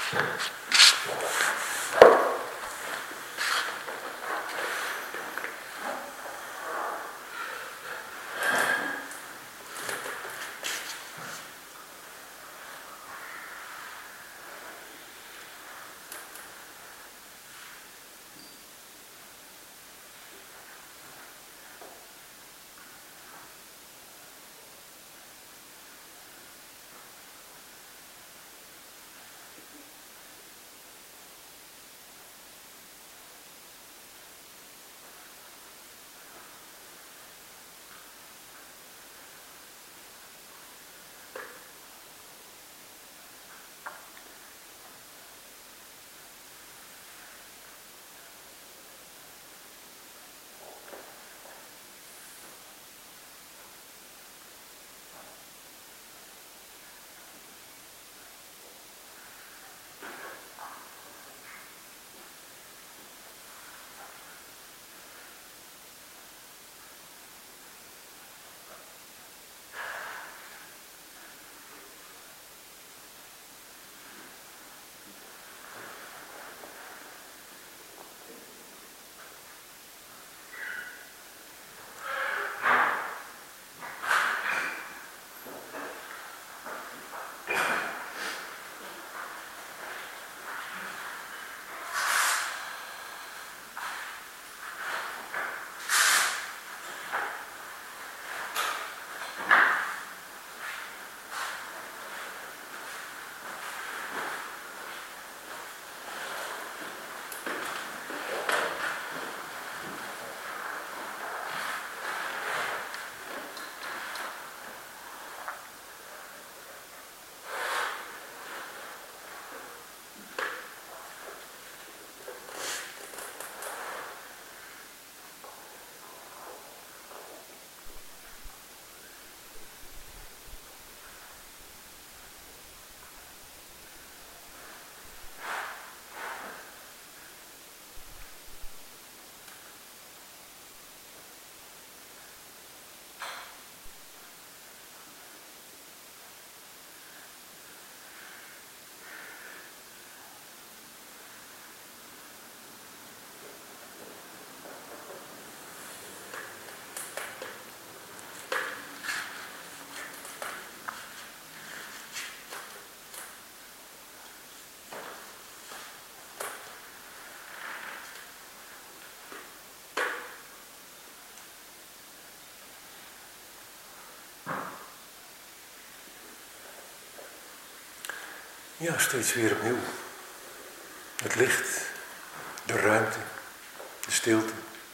Ja, steeds weer opnieuw. Het licht, de ruimte, de stilte.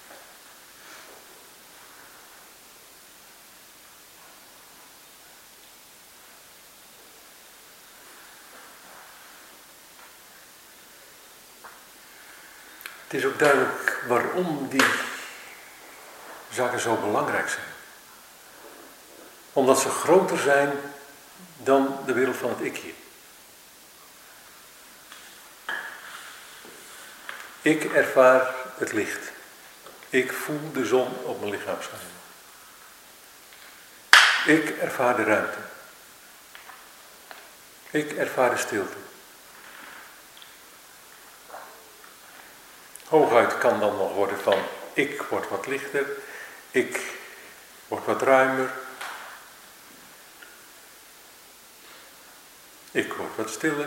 Het is ook duidelijk waarom die zaken zo belangrijk zijn. Omdat ze groter zijn dan de wereld van het ikje. Ik ervaar het licht. Ik voel de zon op mijn lichaam schijnen. Ik ervaar de ruimte. Ik ervaar de stilte. Hooguit kan dan nog worden van ik word wat lichter, ik word wat ruimer, ik word wat stiller.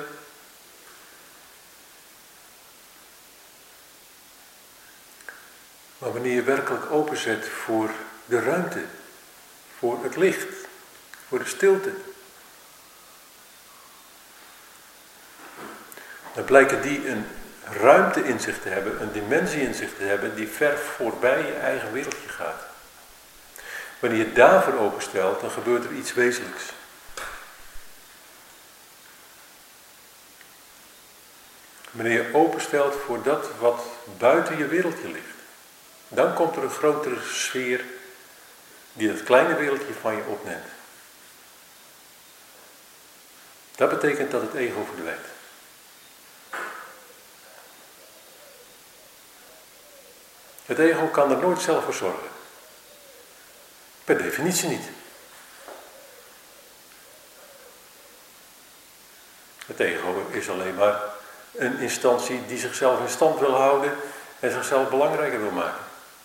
Maar wanneer je werkelijk openzet voor de ruimte, voor het licht, voor de stilte, dan blijken die een ruimte in zich te hebben, een dimensie in zich te hebben die ver voorbij je eigen wereldje gaat. Wanneer je daarvoor openstelt, dan gebeurt er iets wezenlijks. Wanneer je openstelt voor dat wat buiten je wereldje ligt, dan komt er een grotere sfeer die het kleine wereldje van je opneemt. Dat betekent dat het ego verdwijnt. Het ego kan er nooit zelf voor zorgen. Per definitie niet. Het ego is alleen maar een instantie die zichzelf in stand wil houden en zichzelf belangrijker wil maken.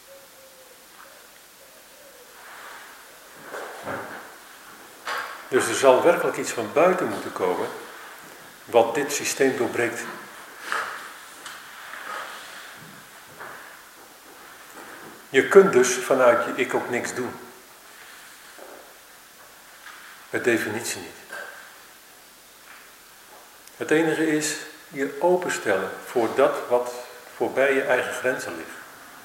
Dus er zal werkelijk iets van buiten moeten komen wat dit systeem doorbreekt. Je kunt dus vanuit je ik ook niks doen. Per definitie niet. Het enige is je openstellen voor dat wat voorbij je eigen grenzen ligt.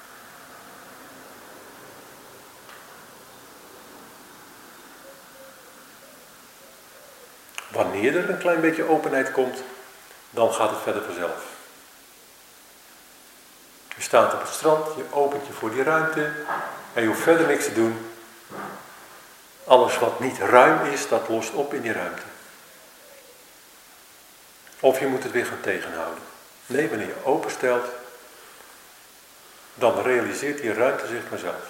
Wanneer er een klein beetje openheid komt, dan gaat het verder vanzelf. Je staat op het strand, je opent je voor die ruimte en je hoeft verder niks te doen. Alles wat niet ruim is, dat lost op in die ruimte. Of je moet het weer gaan tegenhouden. Nee, wanneer je openstelt, dan realiseert die ruimte zich vanzelf.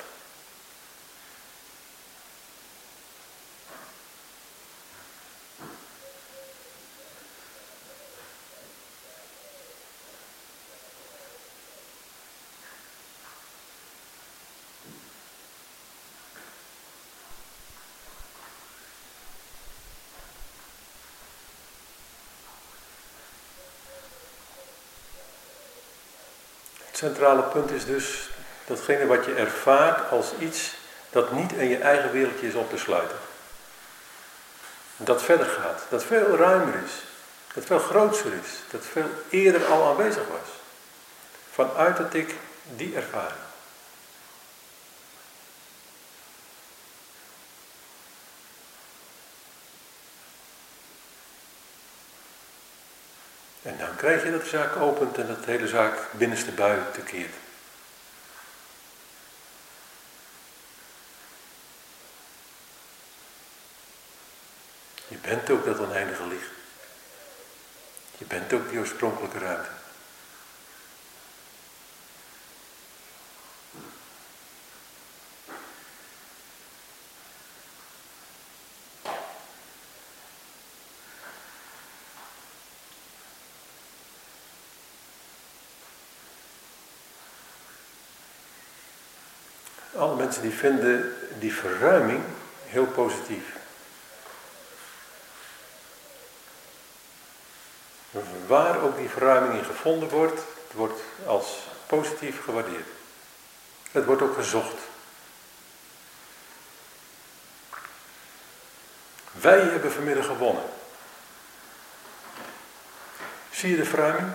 Het centrale punt is dus datgene wat je ervaart als iets dat niet in je eigen wereldje is op te sluiten. Dat verder gaat, dat veel ruimer is, dat veel groter is, dat veel eerder al aanwezig was. Vanuit het ik, die ervaring. En dan krijg je dat de zaak opent en dat de hele zaak binnenste buiten keert. Je bent ook dat oneindige licht. Je bent ook die oorspronkelijke ruimte. Alle mensen die vinden die verruiming heel positief. Waar ook die verruiming in gevonden wordt, het wordt als positief gewaardeerd. Het wordt ook gezocht. Wij hebben vanmiddag gewonnen. Zie je de verruiming?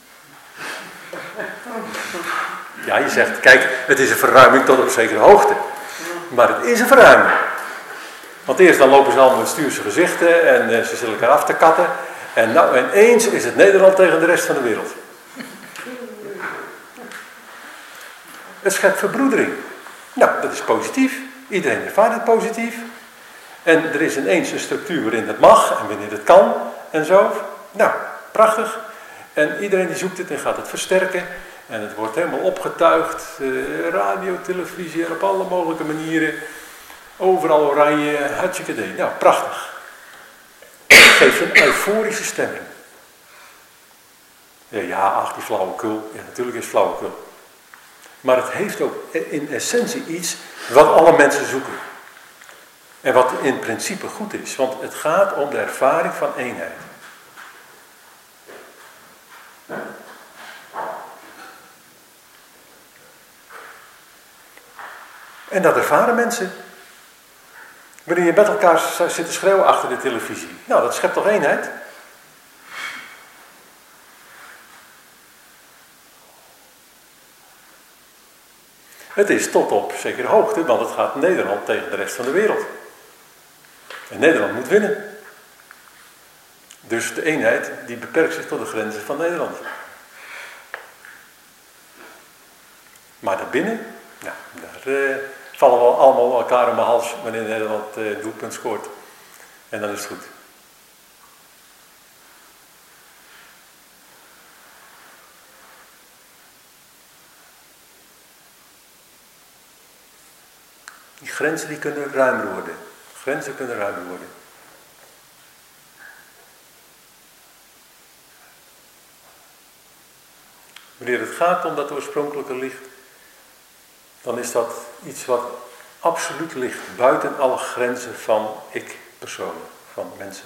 Ja, je zegt, kijk, het is een verruiming tot op een zekere hoogte. Maar het is een verruiming. Want eerst dan lopen ze allemaal met stuurse gezichten en ze zitten elkaar af te katten. En nou ineens is het Nederland tegen de rest van de wereld. Het schept verbroedering. Nou, dat is positief. Iedereen ervaart het positief. En er is ineens een structuur waarin het mag en wanneer het kan en zo. Nou, prachtig. En iedereen die zoekt het en gaat het versterken. En het wordt helemaal opgetuigd. Radio, televisie en op alle mogelijke manieren. Overal oranje, hartstikke idee. Nou, prachtig. Het geeft een euforische stemming. Ja, ach, die flauwekul. Ja, natuurlijk is het flauwekul. Maar het heeft ook in essentie iets wat alle mensen zoeken. En wat in principe goed is. Want het gaat om de ervaring van eenheid. En dat ervaren mensen. Wanneer je met elkaar zit te schreeuwen achter de televisie. Nou, dat schept toch eenheid? Het is tot op zekere hoogte, want het gaat Nederland tegen de rest van de wereld. En Nederland moet winnen. Dus de eenheid die beperkt zich tot de grenzen van Nederland. Maar daarbinnen, nou, daar vallen we allemaal elkaar om de hals wanneer Nederland het doelpunt scoort. En dan is het goed. Die grenzen die kunnen ruimer worden. Grenzen kunnen ruimer worden. Wanneer het gaat om dat oorspronkelijke licht, dan is dat iets wat absoluut ligt buiten alle grenzen van ik-personen, van mensen.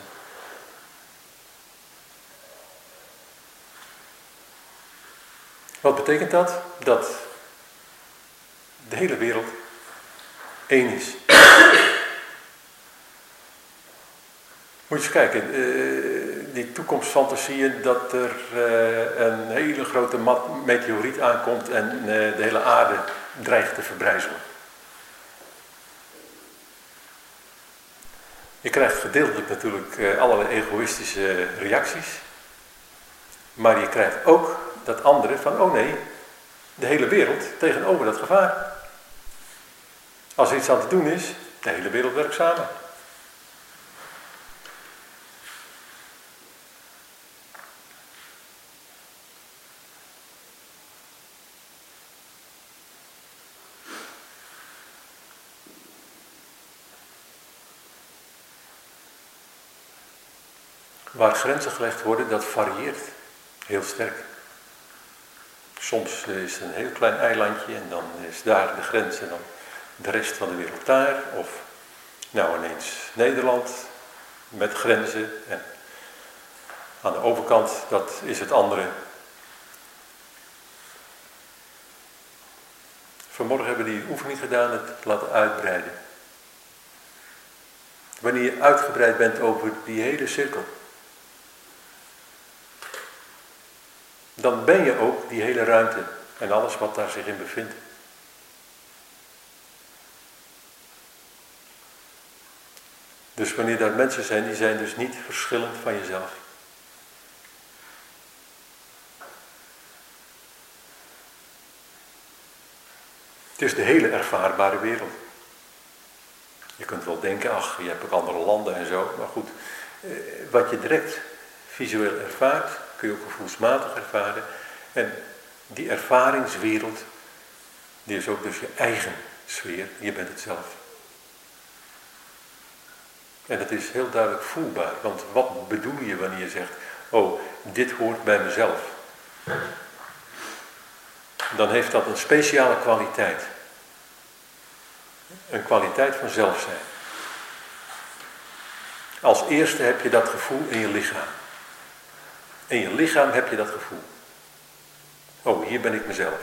Wat betekent dat? Dat de hele wereld één is. Moet je eens kijken, die toekomstfantasieën dat er een hele grote meteoriet aankomt en de hele aarde dreigt te verbrijzelen. Je krijgt gedeeltelijk natuurlijk allerlei egoïstische reacties. Maar je krijgt ook dat andere van, oh nee, de hele wereld tegenover dat gevaar. Als er iets aan te doen is, de hele wereld werkt samen. Waar grenzen gelegd worden, dat varieert heel sterk. Soms is het een heel klein eilandje en dan is daar de grens en dan de rest van de wereld daar. Of nou ineens Nederland met grenzen en aan de overkant, dat is het andere. Vanmorgen hebben we die oefening gedaan, het laten uitbreiden. Wanneer je uitgebreid bent over die hele cirkel, dan ben je ook die hele ruimte en alles wat daar zich in bevindt. Dus wanneer daar mensen zijn, die zijn dus niet verschillend van jezelf. Het is de hele ervaarbare wereld. Je kunt wel denken, ach, je hebt ook andere landen en zo, maar goed. Wat je direct visueel ervaart, kun je ook gevoelsmatig ervaren. En die ervaringswereld, die is ook dus je eigen sfeer, je bent het zelf. En het is heel duidelijk voelbaar, want wat bedoel je wanneer je zegt, oh, dit hoort bij mezelf. Dan heeft dat een speciale kwaliteit. Een kwaliteit van zelf zijn. Als eerste heb je dat gevoel in je lichaam. In je lichaam heb je dat gevoel. Oh, hier ben ik mezelf.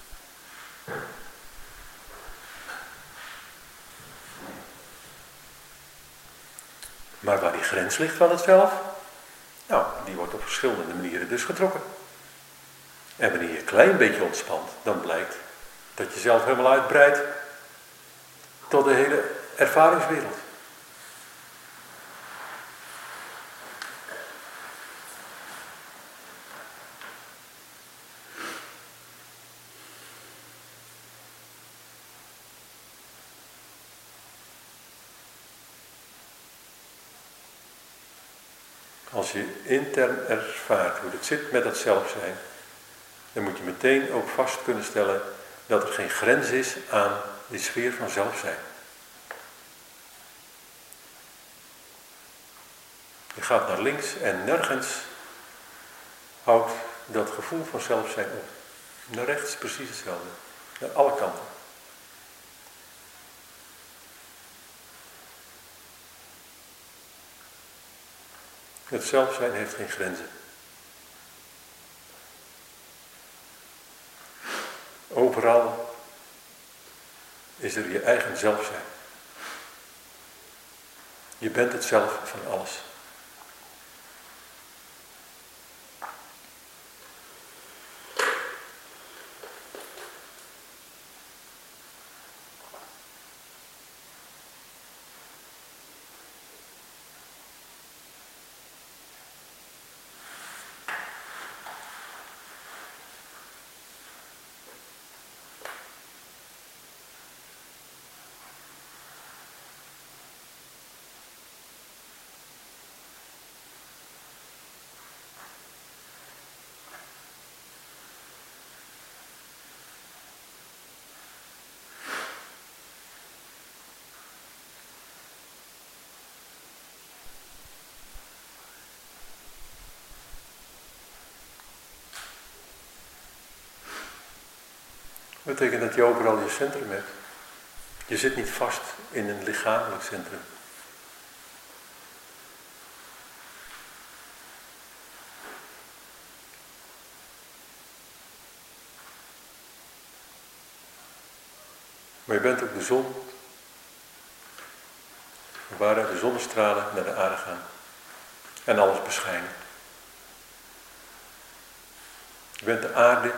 Maar waar die grens ligt van het zelf, nou, die wordt op verschillende manieren dus getrokken. En wanneer je een klein beetje ontspant, dan blijkt dat je zelf helemaal uitbreidt tot de hele ervaringswereld. Als je intern ervaart hoe het zit met het zelf zijn, dan moet je meteen ook vast kunnen stellen dat er geen grens is aan die sfeer van zelf zijn. Je gaat naar links en nergens houdt dat gevoel van zelf zijn op. Naar rechts precies hetzelfde. Naar alle kanten. Het zelf zijn heeft geen grenzen. Overal is er je eigen zelf zijn. Je bent het zelf van alles. Dat betekent dat je overal je centrum hebt. Je zit niet vast in een lichamelijk centrum. Maar je bent ook de zon, waaruit de zonnestralen naar de aarde gaan en alles beschijnen. Je bent de aarde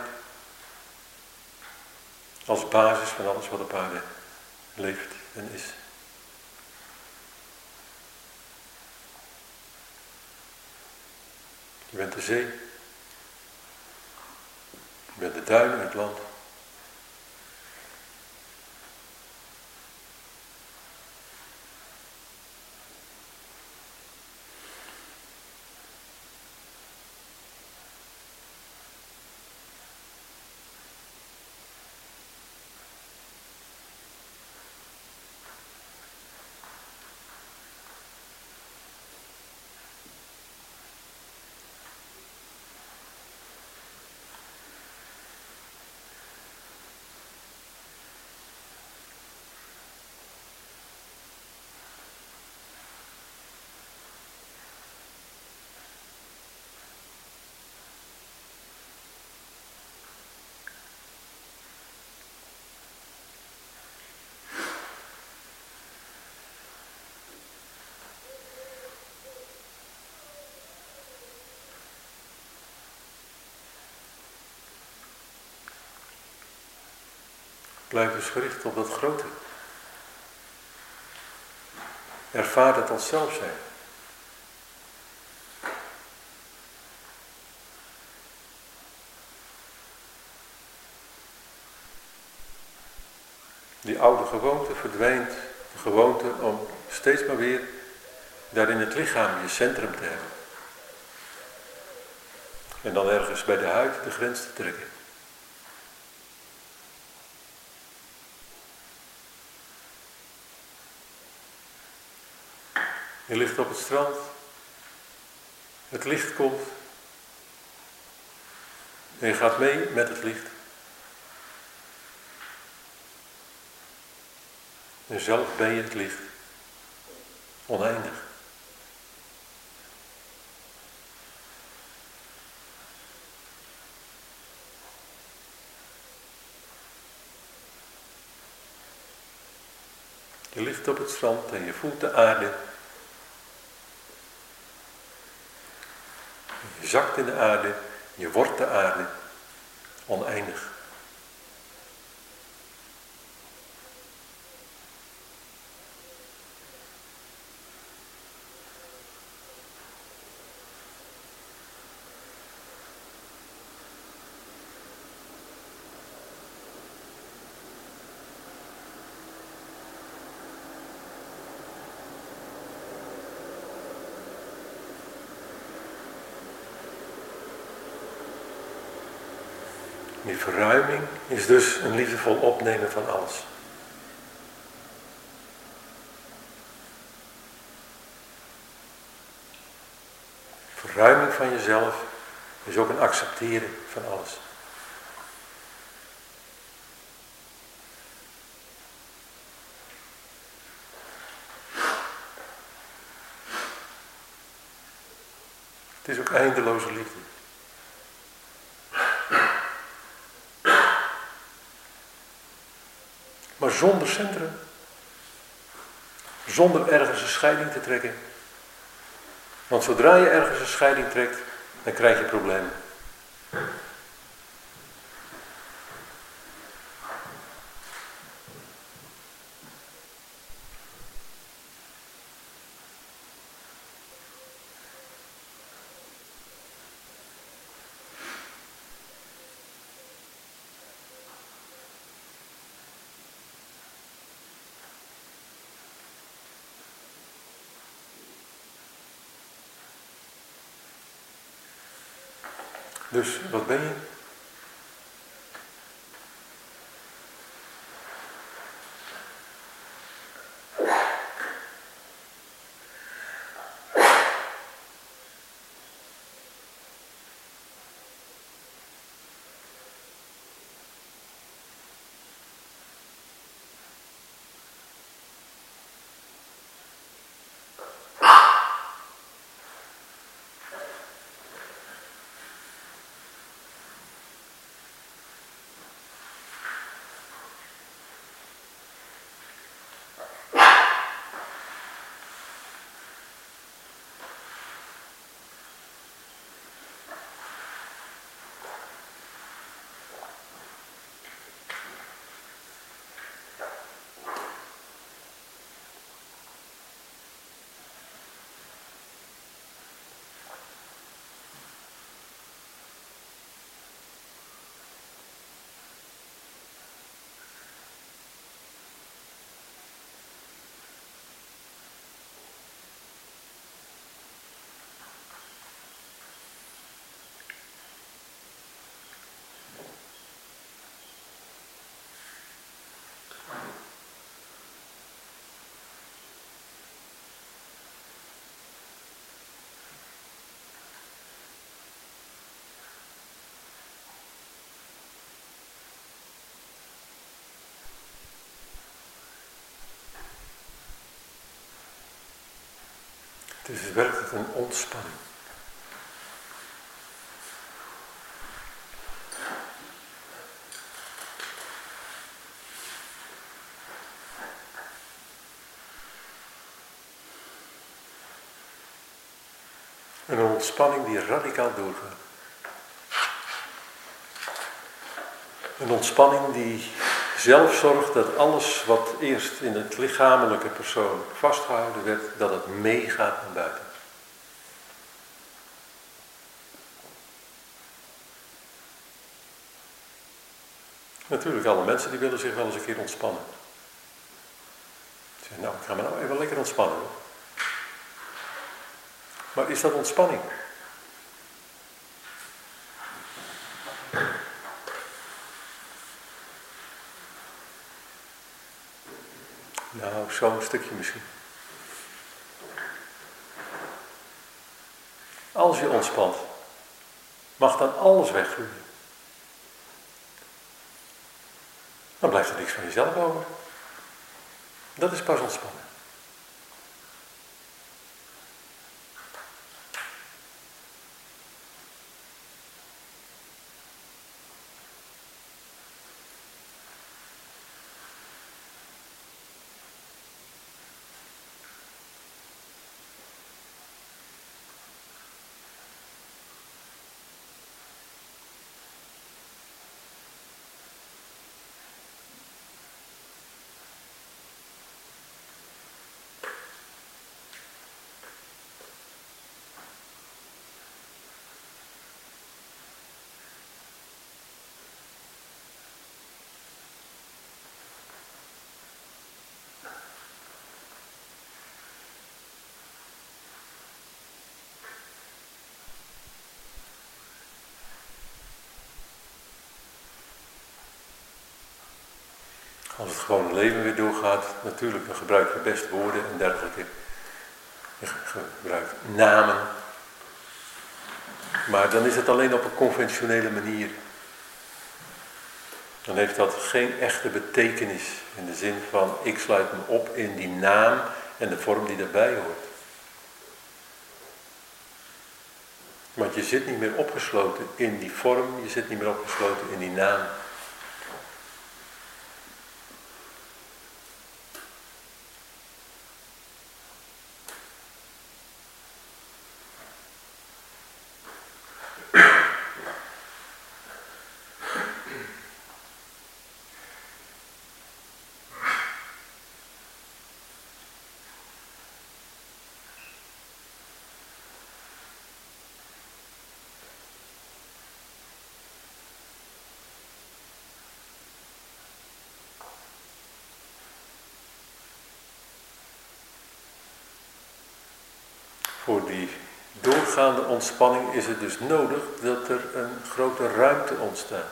als basis van alles wat op aarde leeft en is. Je bent de zee. Je bent de duinen en het land. Blijf dus gericht op dat grote. Ervaar dat als zelf zijn. Die oude gewoonte verdwijnt. De gewoonte om steeds maar weer daar in het lichaam je centrum te hebben. En dan ergens bij de huid de grens te trekken. Je ligt op het strand. Het licht komt. En je gaat mee met het licht. En zelf ben je het licht. Oneindig. Je ligt op het strand en je voelt de aarde. Je zakt in de aarde, je wordt de aarde. Oneindig. Die verruiming is dus een liefdevol opnemen van alles. Verruiming van jezelf is ook een accepteren van alles. Het is ook eindeloze liefde. Maar zonder centrum. Zonder ergens een scheiding te trekken. Want zodra je ergens een scheiding trekt, dan krijg je problemen. Dus wat ben je? Het is werkelijk een ontspanning. Een ontspanning die radicaal doorgaat. Een ontspanning die zelf zorgt dat alles wat eerst in het lichamelijke persoon vastgehouden werd, dat het meegaat naar buiten. Natuurlijk, alle mensen die willen zich wel eens een keer ontspannen. Ze zeggen, nou, ik ga me nou even lekker ontspannen. Hoor. Maar is dat ontspanning? Nou, zo'n stukje misschien. Als je ontspant, mag dan alles wegvloeien. Dan blijft er niks van jezelf over. Dat is pas ontspannen. Als het gewone leven weer doorgaat, natuurlijk, dan gebruik je best woorden en dergelijke. Je gebruikt namen. Maar dan is het alleen op een conventionele manier. Dan heeft dat geen echte betekenis in de zin van ik sluit me op in die naam en de vorm die daarbij hoort. Want je zit niet meer opgesloten in die vorm, je zit niet meer opgesloten in die naam. Voor die doorgaande ontspanning is het dus nodig dat er een grote ruimte ontstaat.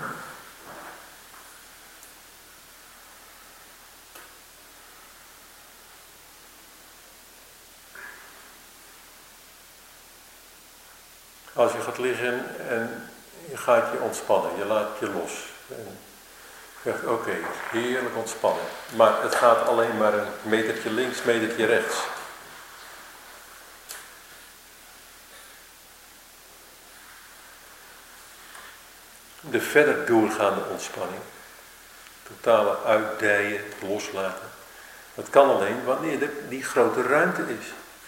Als je gaat liggen en je gaat je ontspannen, je laat je los. En je zegt oké, heerlijk ontspannen. Maar het gaat alleen maar een metertje links, metertje rechts. De verder doorgaande ontspanning, totale uitdijen, loslaten, dat kan alleen wanneer er die grote ruimte is.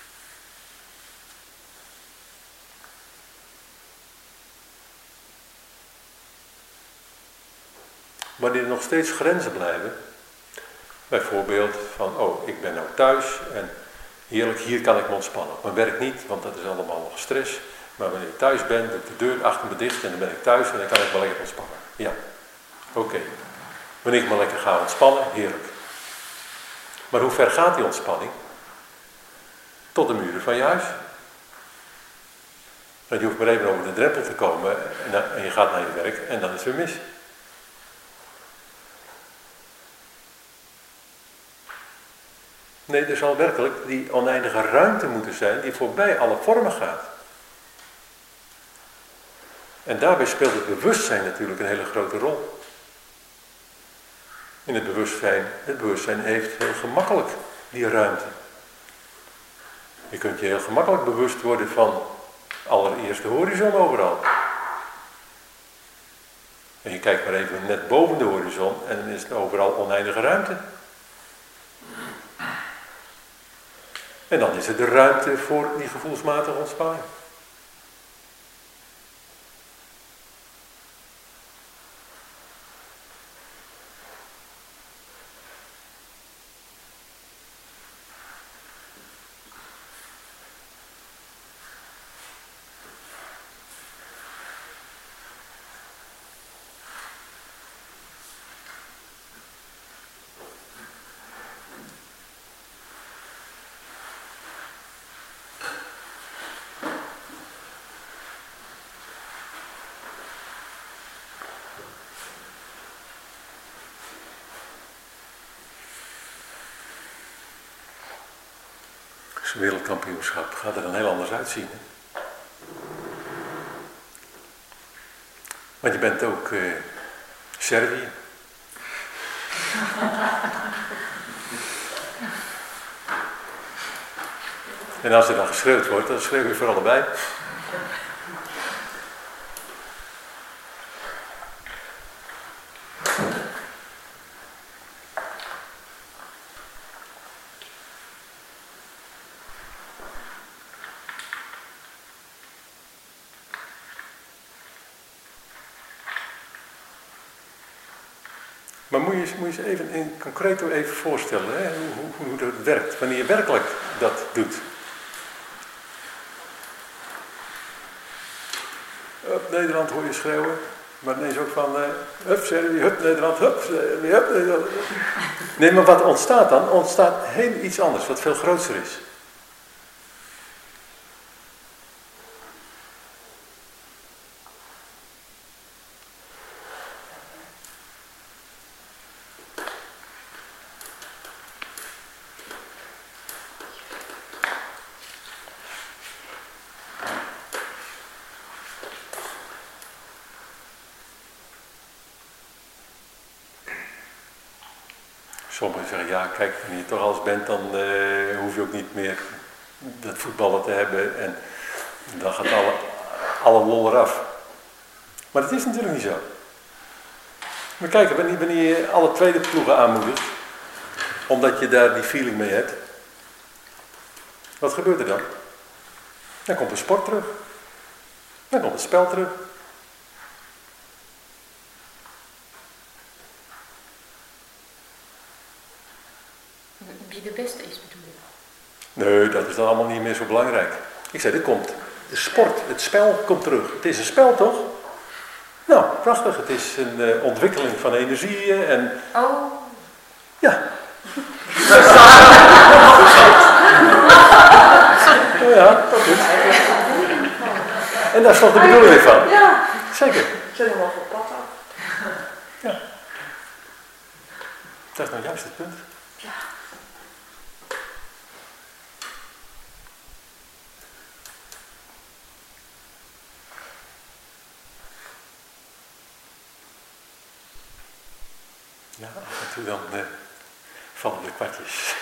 Wanneer er nog steeds grenzen blijven, bijvoorbeeld van, oh, ik ben nou thuis en heerlijk, hier kan ik me ontspannen. Op mijn werk niet, want dat is allemaal nog stress. Maar wanneer ik thuis ben, doe ik de deur achter me dicht en dan ben ik thuis en dan kan ik wel lekker ontspannen. Ja, oké. Wanneer ik me lekker ga ontspannen, heerlijk. Maar hoe ver gaat die ontspanning? Tot de muren van je huis. Want je hoeft maar even over de drempel te komen en je gaat naar je werk en dan is het weer mis. Nee, er zal werkelijk die oneindige ruimte moeten zijn die voorbij alle vormen gaat. En daarbij speelt het bewustzijn natuurlijk een hele grote rol. In het bewustzijn heeft heel gemakkelijk die ruimte. Je kunt je heel gemakkelijk bewust worden van allereerst de horizon overal. En je kijkt maar even net boven de horizon en dan is het overal oneindige ruimte. En dan is er de ruimte voor die gevoelsmatige ontspanning. Zo'n wereldkampioenschap gaat er dan heel anders uitzien. Hè? Want je bent ook Servië. En als er dan geschreeuwd wordt, dan schreeuw je voor allebei. Maar moet je eens even in concreto even voorstellen, hè, hoe dat werkt, wanneer je werkelijk dat doet. Hup, Nederland hoor je schreeuwen, maar ineens ook van, hup Servië, hup Nederland, hup Servië, hup Nederland. Nee, maar wat ontstaat dan? Ontstaat heel iets anders, wat veel groter is. Sommigen zeggen, ja kijk, wanneer je toch alles bent, dan hoef je ook niet meer dat voetballen te hebben en dan gaat alle lol eraf. Maar dat is natuurlijk niet zo. Maar kijk, wanneer je alle tweede ploegen aanmoedigt, omdat je daar die feeling mee hebt, wat gebeurt er dan? Dan komt de sport terug. Dan komt het spel terug. Wie de beste is, bedoel je? Nee, dat is dan allemaal niet meer zo belangrijk. Ik zei, dit komt. De sport, het spel komt terug. Het is een spel, toch? Nou, prachtig. Het is een ontwikkeling van energieën en... Oh. Ja. Oh ja, dat is. En daar is toch de bedoeling van? Ja. Zeker. Zet hem wel voor pad af. Ja. Dat is nou juist het punt. Ja. Ja, af en toe dan vallen de kwartjes.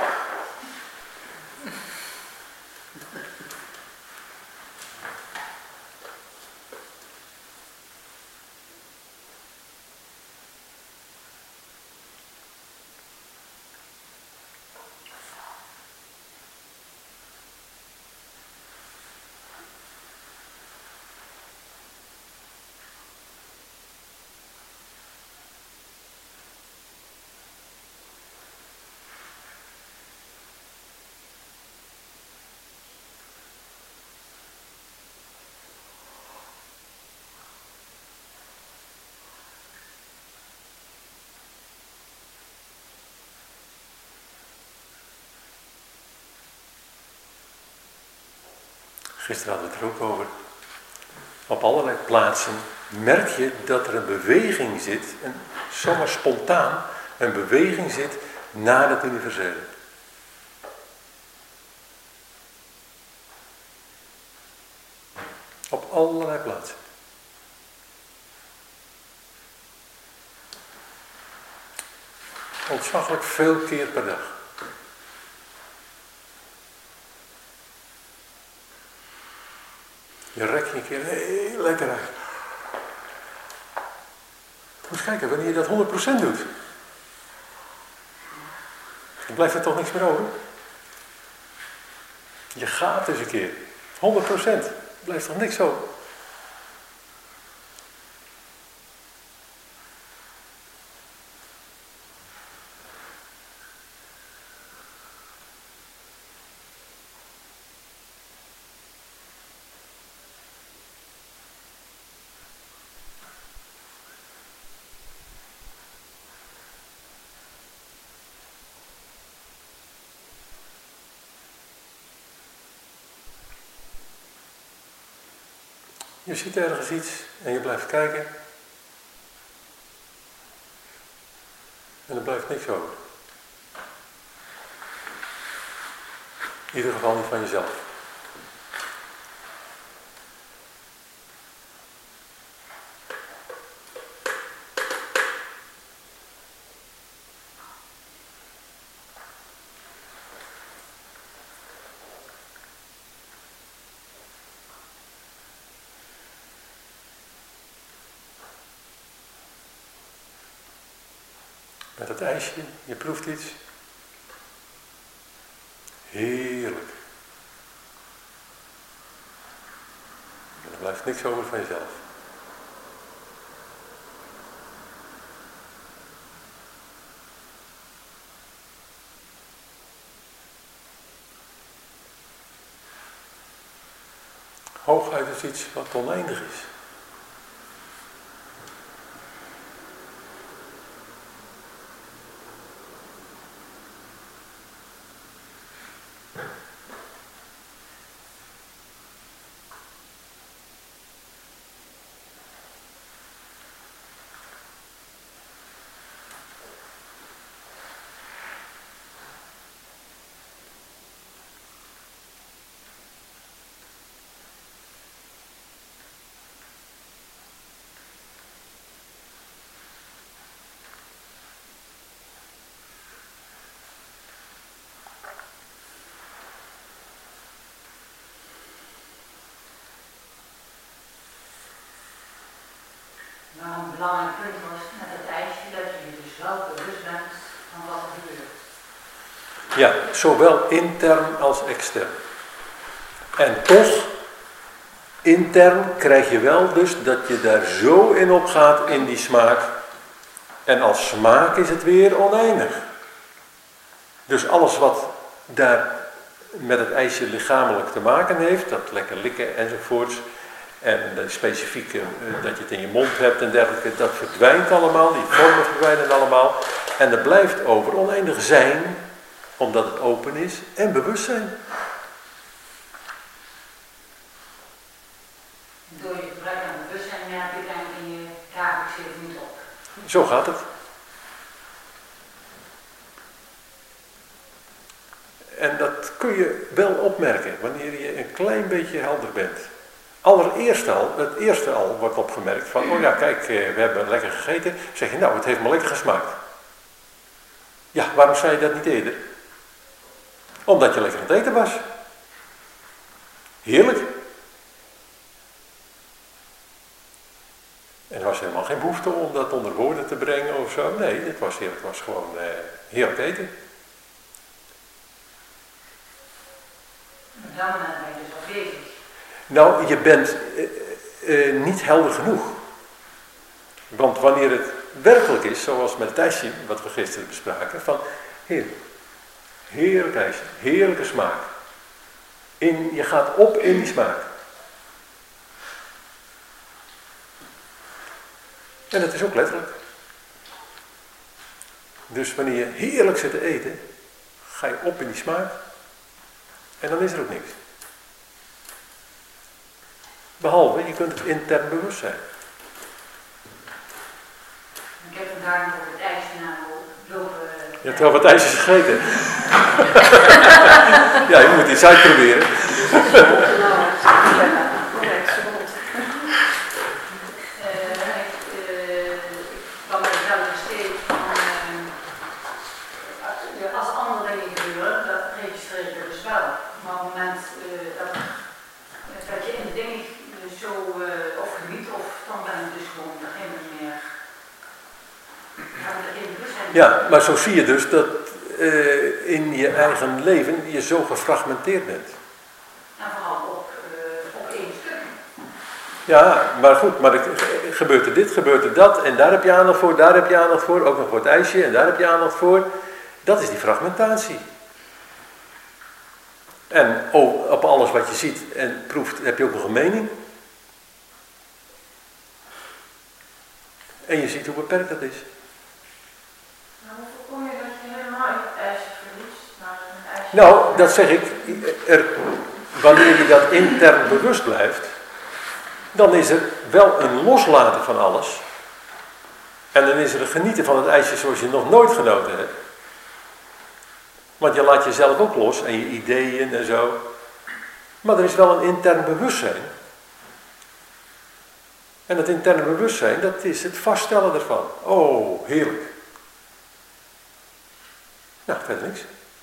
Gisteren hadden we het er ook over. Op allerlei plaatsen merk je dat er een beweging zit, zomaar spontaan, een beweging zit naar het universele. Op allerlei plaatsen. Ontzaglijk veel keer per dag. Je rekt je een keer heel lekker uit. Moet eens kijken, wanneer je dat 100% doet. Dan blijft er toch niks meer over. Je gaat dus een keer. 100%. Er blijft toch niks over. Je ziet ergens iets en je blijft kijken. En er blijft niks over. In ieder geval niet van jezelf. Met het ijsje, je proeft iets. Heerlijk. En er blijft niks over van jezelf. Hooguit is iets wat oneindig is. Maar een belangrijk punt was met het ijsje dat je dus wel bewust bent van wat er gebeurt. Ja, zowel intern als extern. En toch, intern krijg je wel dus dat je daar zo in opgaat in die smaak. En als smaak is het weer oneindig. Dus alles wat daar met het ijsje lichamelijk te maken heeft, dat lekker likken enzovoorts, en de specifieke, dat je het in je mond hebt en dergelijke, dat verdwijnt allemaal, die vormen verdwijnen allemaal. En er blijft over oneindig zijn, omdat het open is, en bewustzijn. Door je gebrek aan bewustzijn merk je dan in je dagelijks leven niet op. Zo gaat het. En dat kun je wel opmerken, wanneer je een klein beetje helder bent. Allereerst al, het eerste al wordt opgemerkt van, oh ja kijk, we hebben lekker gegeten. Zeg je, nou het heeft me lekker gesmaakt. Ja, waarom zei je dat niet eerder? Omdat je lekker aan het eten was. Heerlijk. En er was helemaal geen behoefte om dat onder woorden te brengen of zo. Nee, het was heerlijk, het was gewoon heerlijk eten. Dan ben je dus al bezig. Nou, je bent niet helder genoeg. Want wanneer het werkelijk is, zoals met het ijsje, wat we gisteren bespraken, van heerlijk ijsje, heerlijke smaak. Je gaat op in die smaak. En dat is ook letterlijk. Dus wanneer je heerlijk zit te eten, ga je op in die smaak. En dan is er ook niks. Behalve, je kunt het intern bewust zijn. Ik heb vandaag nog op het ijsje lopen. Je hebt wel wat ijsjes gegeten. Ja, je moet iets uitproberen. Van mezelf steeds van als andere dingen gebeuren, dat registreer je dus wel. Maar op het moment dat je in de dingen Ja, maar zo zie je dus dat in je eigen leven je zo gefragmenteerd bent. En vooral op één stuk. Ja, maar goed, maar gebeurt er dit, gebeurt er dat en daar heb je aandacht voor, daar heb je aandacht voor, ook nog voor het ijsje en daar heb je aandacht voor. Dat is die fragmentatie. En op alles wat je ziet en proeft heb je ook nog een mening. En je ziet hoe beperkt dat is. Nou, hoe voorkom je dat je helemaal in het ijzer verliest? Nou, dat zeg ik. Wanneer je dat intern bewust blijft, dan is er wel een loslaten van alles. En dan is er een genieten van het ijsje zoals je nog nooit genoten hebt. Want je laat jezelf ook los en je ideeën en zo. Maar er is wel een intern bewustzijn. En dat interne bewustzijn, dat is het vaststellen ervan. Oh, heerlijk. Nou, verder niks.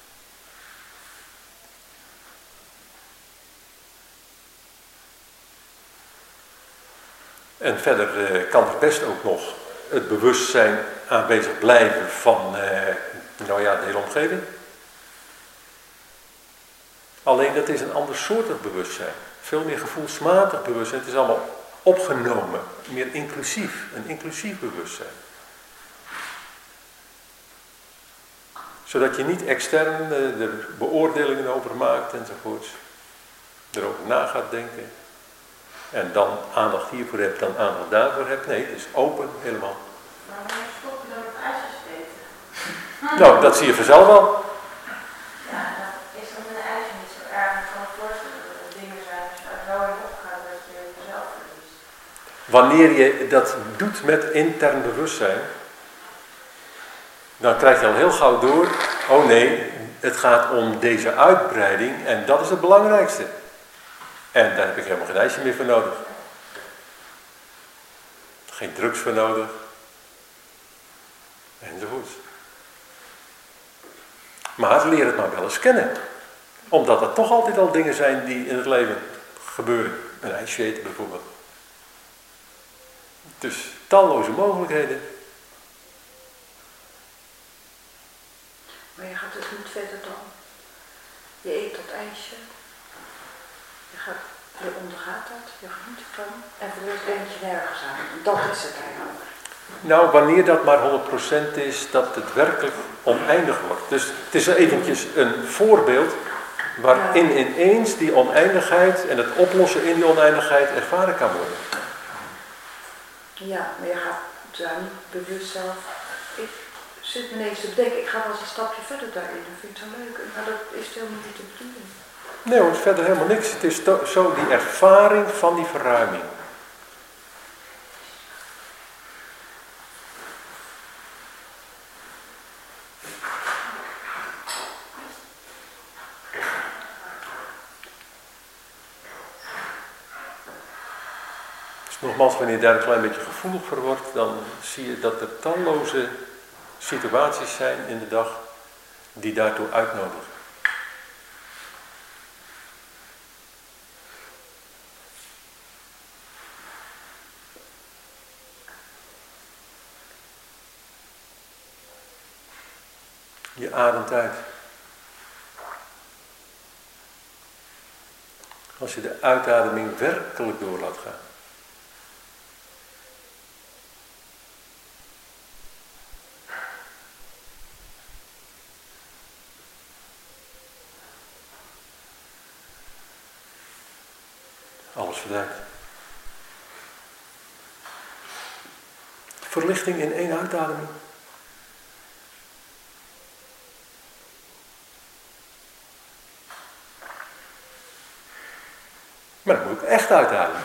En verder kan er best ook nog het bewustzijn aanwezig blijven van de hele omgeving. Alleen dat is een ander soortig bewustzijn. Veel meer gevoelsmatig bewustzijn. Het is allemaal opgenomen. Meer inclusief. Een inclusief bewustzijn. Zodat je niet extern er beoordelingen over maakt enzovoorts. Erover na gaat denken. En dan aandacht hiervoor hebt, dan aandacht daarvoor hebt. Nee, het is open helemaal. Maar wanneer stop je dan met ijsjes eten? Nou, dat zie je vanzelf wel. Ja, dat is dan met een ijsje niet zo erg. Ik kan me voorstellen dat er dingen zijn als je uit zo in opgaat dat je jezelf verliest. Wanneer je dat doet met intern bewustzijn, dan krijg je al heel gauw door, oh nee, het gaat om deze uitbreiding en dat is het belangrijkste. En daar heb ik helemaal geen ijsje meer voor nodig. Geen drugs voor nodig. Enzovoorts. Maar leer het maar wel eens kennen. Omdat er toch altijd al dingen zijn die in het leven gebeuren. Een ijsje eten bijvoorbeeld. Dus talloze mogelijkheden. Maar je gaat dus niet verder dan. Je eet dat ijsje. Je ondergaat dat, je geniet ervan en voor de rest denk je nergens aan. Dat is het eigenlijk. Nou, wanneer dat maar 100% is, dat het werkelijk oneindig wordt. Dus het is eventjes een voorbeeld waarin ineens die oneindigheid en het oplossen in die oneindigheid ervaren kan worden. Ja, maar je gaat daar niet bewust zelf. Ik zit ineens te bedenken, ik ga wel eens een stapje verder daarin, dat vind ik zo leuk. Maar dat is helemaal niet de bedoeling. Nee hoor, verder helemaal niks. Het is zo die ervaring van die verruiming. Dus nogmaals, wanneer je daar een klein beetje gevoelig voor wordt, dan zie je dat er talloze situaties zijn in de dag die daartoe uitnodigen. Je ademt uit. Als je de uitademing werkelijk door laat gaan. Alles verdwijnt. Verlichting in één uitademing. Maar dan moet ik echt uitademen.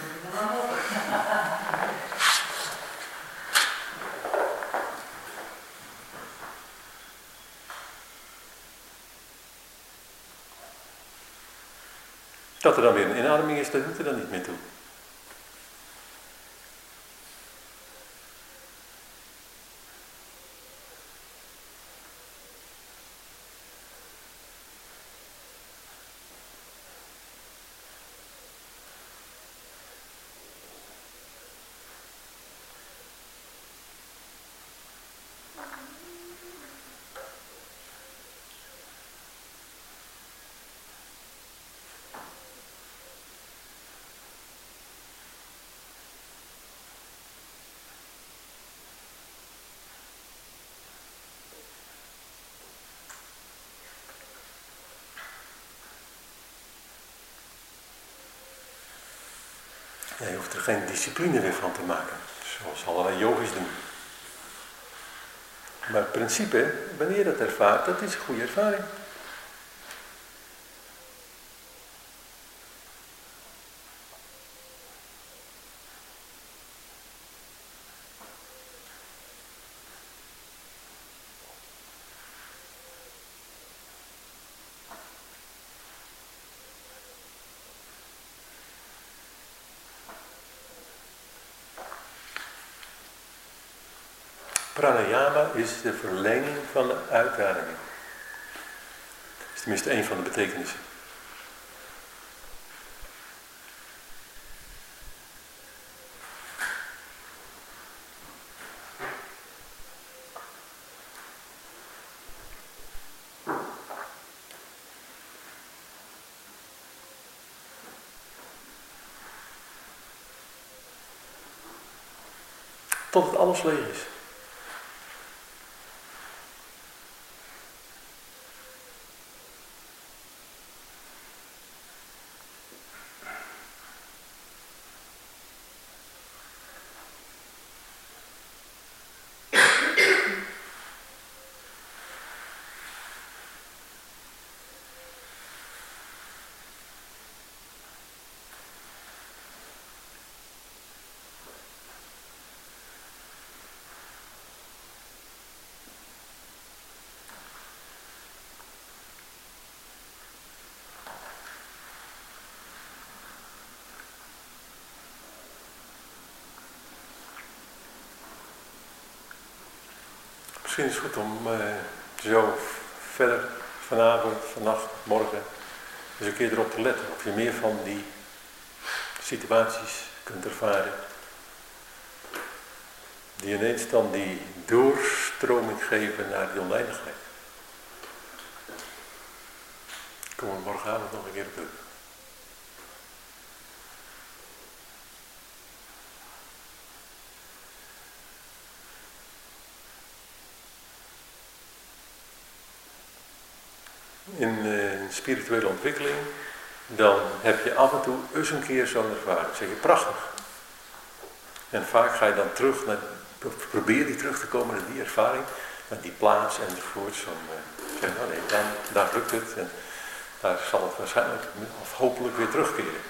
Dat er dan weer een inademing is, dat doet er dan niet meer toe. Ja, je hoeft er geen discipline weer van te maken, zoals allerlei yogis doen. Maar het principe, wanneer je dat ervaart, dat is een goede ervaring. Pranayama is de verlenging van de uitademing. Dat is tenminste een van de betekenissen. Tot het alles leeg is. Misschien is het goed om zo verder vanavond, vannacht, morgen eens een keer erop te letten. Of je meer van die situaties kunt ervaren. Die ineens dan die doorstroming geven naar die oneindigheid. Kom er morgenavond nog een keer op terug. In spirituele ontwikkeling, dan heb je af en toe eens een keer zo'n ervaring. Dan zeg je, prachtig. En vaak ga je dan terug, probeer je terug te komen naar die ervaring, naar die plaats enzovoort. Zeg, nou nee, daar lukt het en daar zal het waarschijnlijk of hopelijk weer terugkeren.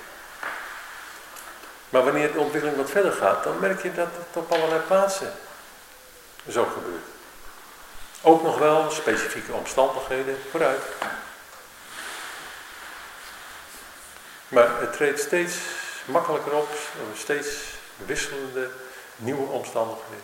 Maar wanneer de ontwikkeling wat verder gaat, dan merk je dat het op allerlei plaatsen zo gebeurt. Ook nog wel specifieke omstandigheden vooruit. Maar het treedt steeds makkelijker op, steeds wisselende nieuwe omstandigheden.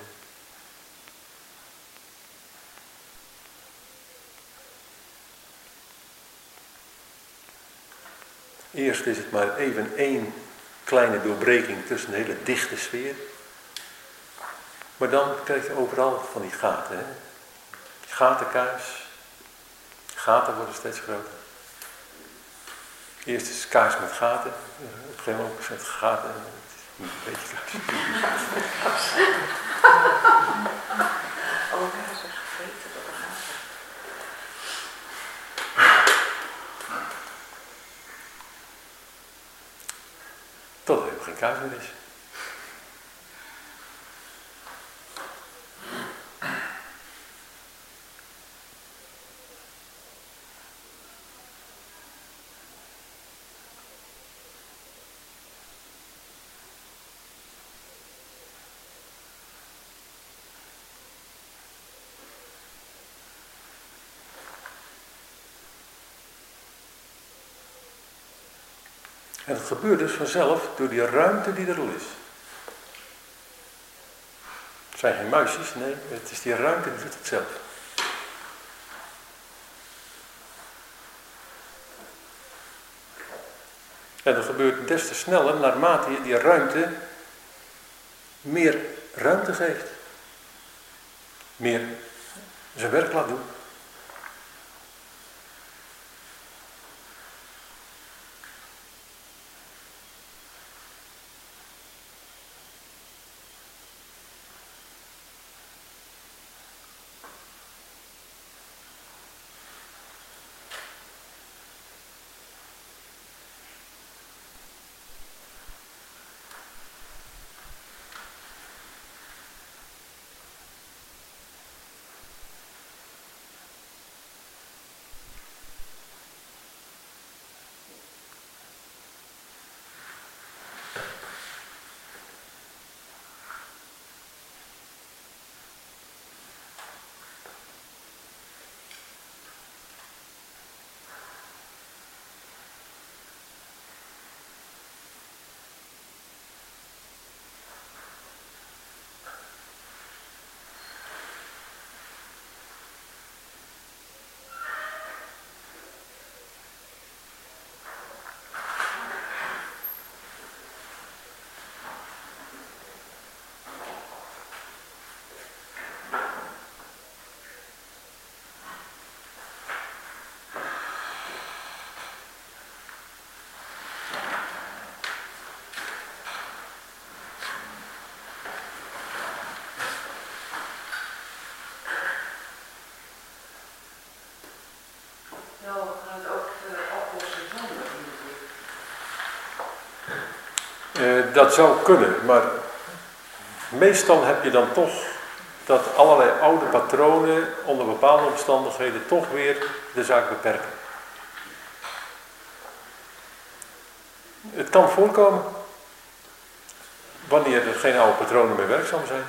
Eerst is het maar even één kleine doorbreking tussen een hele dichte sfeer. Maar dan krijg je overal van die gaten. Hè? Gatenkaars. Gaten worden steeds groter. Eerst is het kaars met gaten. Op een gegeven moment is het gaten. Een beetje kaars. Alle kaars zijn gegeten door de gaten. Tot er helemaal geen kaars meer is. En het gebeurt dus vanzelf door die ruimte die er al is. Het zijn geen muisjes, nee, het is die ruimte die doet het zelf. En dat gebeurt des te sneller naarmate je die ruimte meer ruimte geeft. Meer zijn werk laat doen. Dat zou kunnen, maar meestal heb je dan toch dat allerlei oude patronen onder bepaalde omstandigheden toch weer de zaak beperken. Het kan voorkomen wanneer er geen oude patronen meer werkzaam zijn.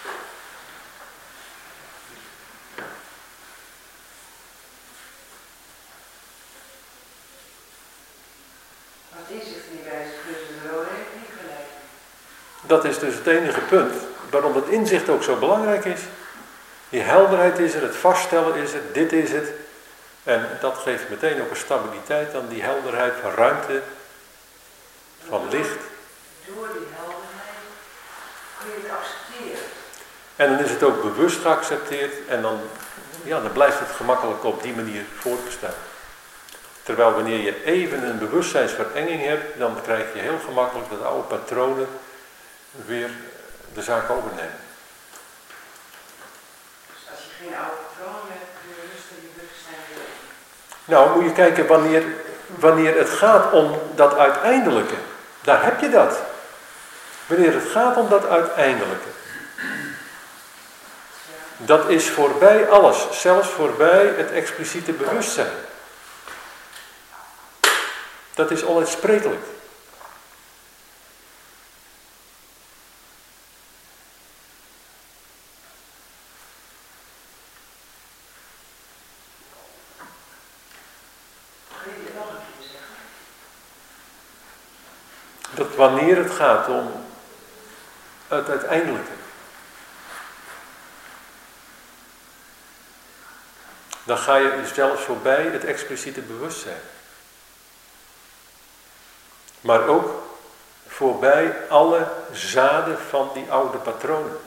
Dat is dus het enige punt waarom het inzicht ook zo belangrijk is. Die helderheid is er, het vaststellen is er, dit is het. En dat geeft meteen ook een stabiliteit aan die helderheid van ruimte, van licht. Door die helderheid kun je het accepteren. En dan is het ook bewust geaccepteerd en dan blijft het gemakkelijk op die manier voortbestaan. Terwijl wanneer je even een bewustzijnsverenging hebt, dan krijg je heel gemakkelijk dat oude patronen weer de zaak overnemen. Dus als je geen oude patronen hebt, kun je rustig je bewustzijn weer. Nou, moet je kijken wanneer het gaat om dat uiteindelijke. Daar heb je dat. Wanneer het gaat om dat uiteindelijke. Dat is voorbij alles, zelfs voorbij het expliciete bewustzijn. Dat is onuitsprekelijk. Dat wanneer het gaat om het uiteindelijke, dan ga je zelfs voorbij het expliciete bewustzijn. Maar ook voorbij alle zaden van die oude patronen.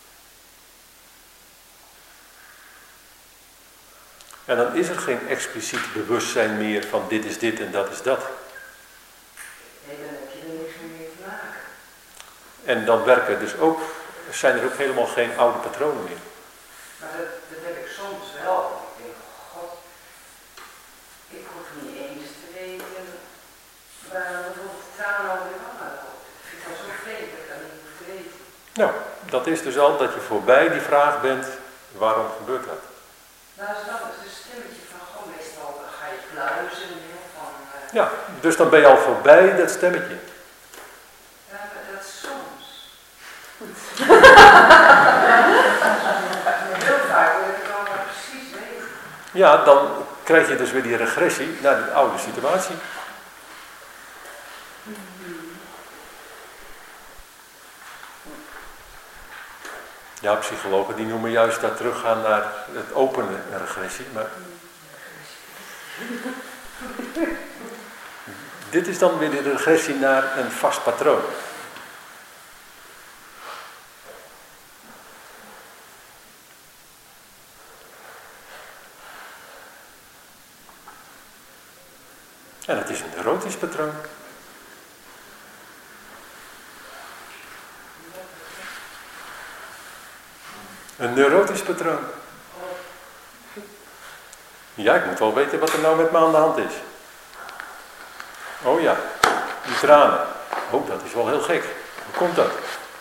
En dan is er geen expliciet bewustzijn meer van dit is dit en dat is dat. Nee, dan heb je er niks meer mee te maken. En dan zijn er ook helemaal geen oude patronen meer. Maar dat heb ik soms wel. Ik denk, God, ik hoef niet eens te weten waar bijvoorbeeld de traan over de wang loopt. Dat vind ik al zo vreemd dat ik dat niet hoef te weten. Nou, dat is dus al dat je voorbij die vraag bent, waarom gebeurt dat? Nou, dat is een stemmetje van, gewoon meestal dan ga je pluizen en heel van... Ja, dus dan ben je al voorbij dat stemmetje. Ja, maar dat is soms. Heel vaak wil ik het allemaal precies weten. Ja, dan krijg je dus weer die regressie naar die oude situatie. Ja, psychologen die noemen juist dat teruggaan naar het openen regressie. Maar dit is dan weer de regressie naar een vast patroon. En het is een neurotisch patroon. Een neurotisch patroon. Ja, ik moet wel weten wat er nou met me aan de hand is. Oh ja, die tranen. Oh, dat is wel heel gek. Hoe komt dat?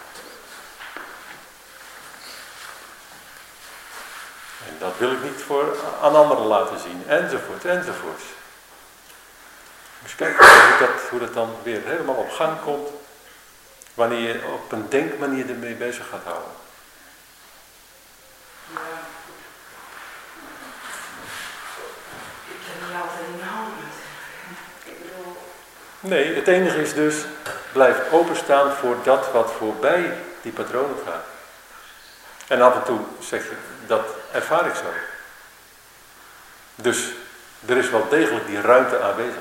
En dat wil ik niet aan anderen laten zien. Enzovoort, enzovoort. Dus kijk hoe dat dan weer helemaal op gang komt. Wanneer je op een denkmanier ermee bezig gaat houden. Ja. Ik heb niet altijd in de hand. Ik bedoel... Nee, het enige is dus, blijf openstaan voor dat wat voorbij die patronen gaat. En af en toe zeg je, dat ervaar ik zo. Dus er is wel degelijk die ruimte aanwezig.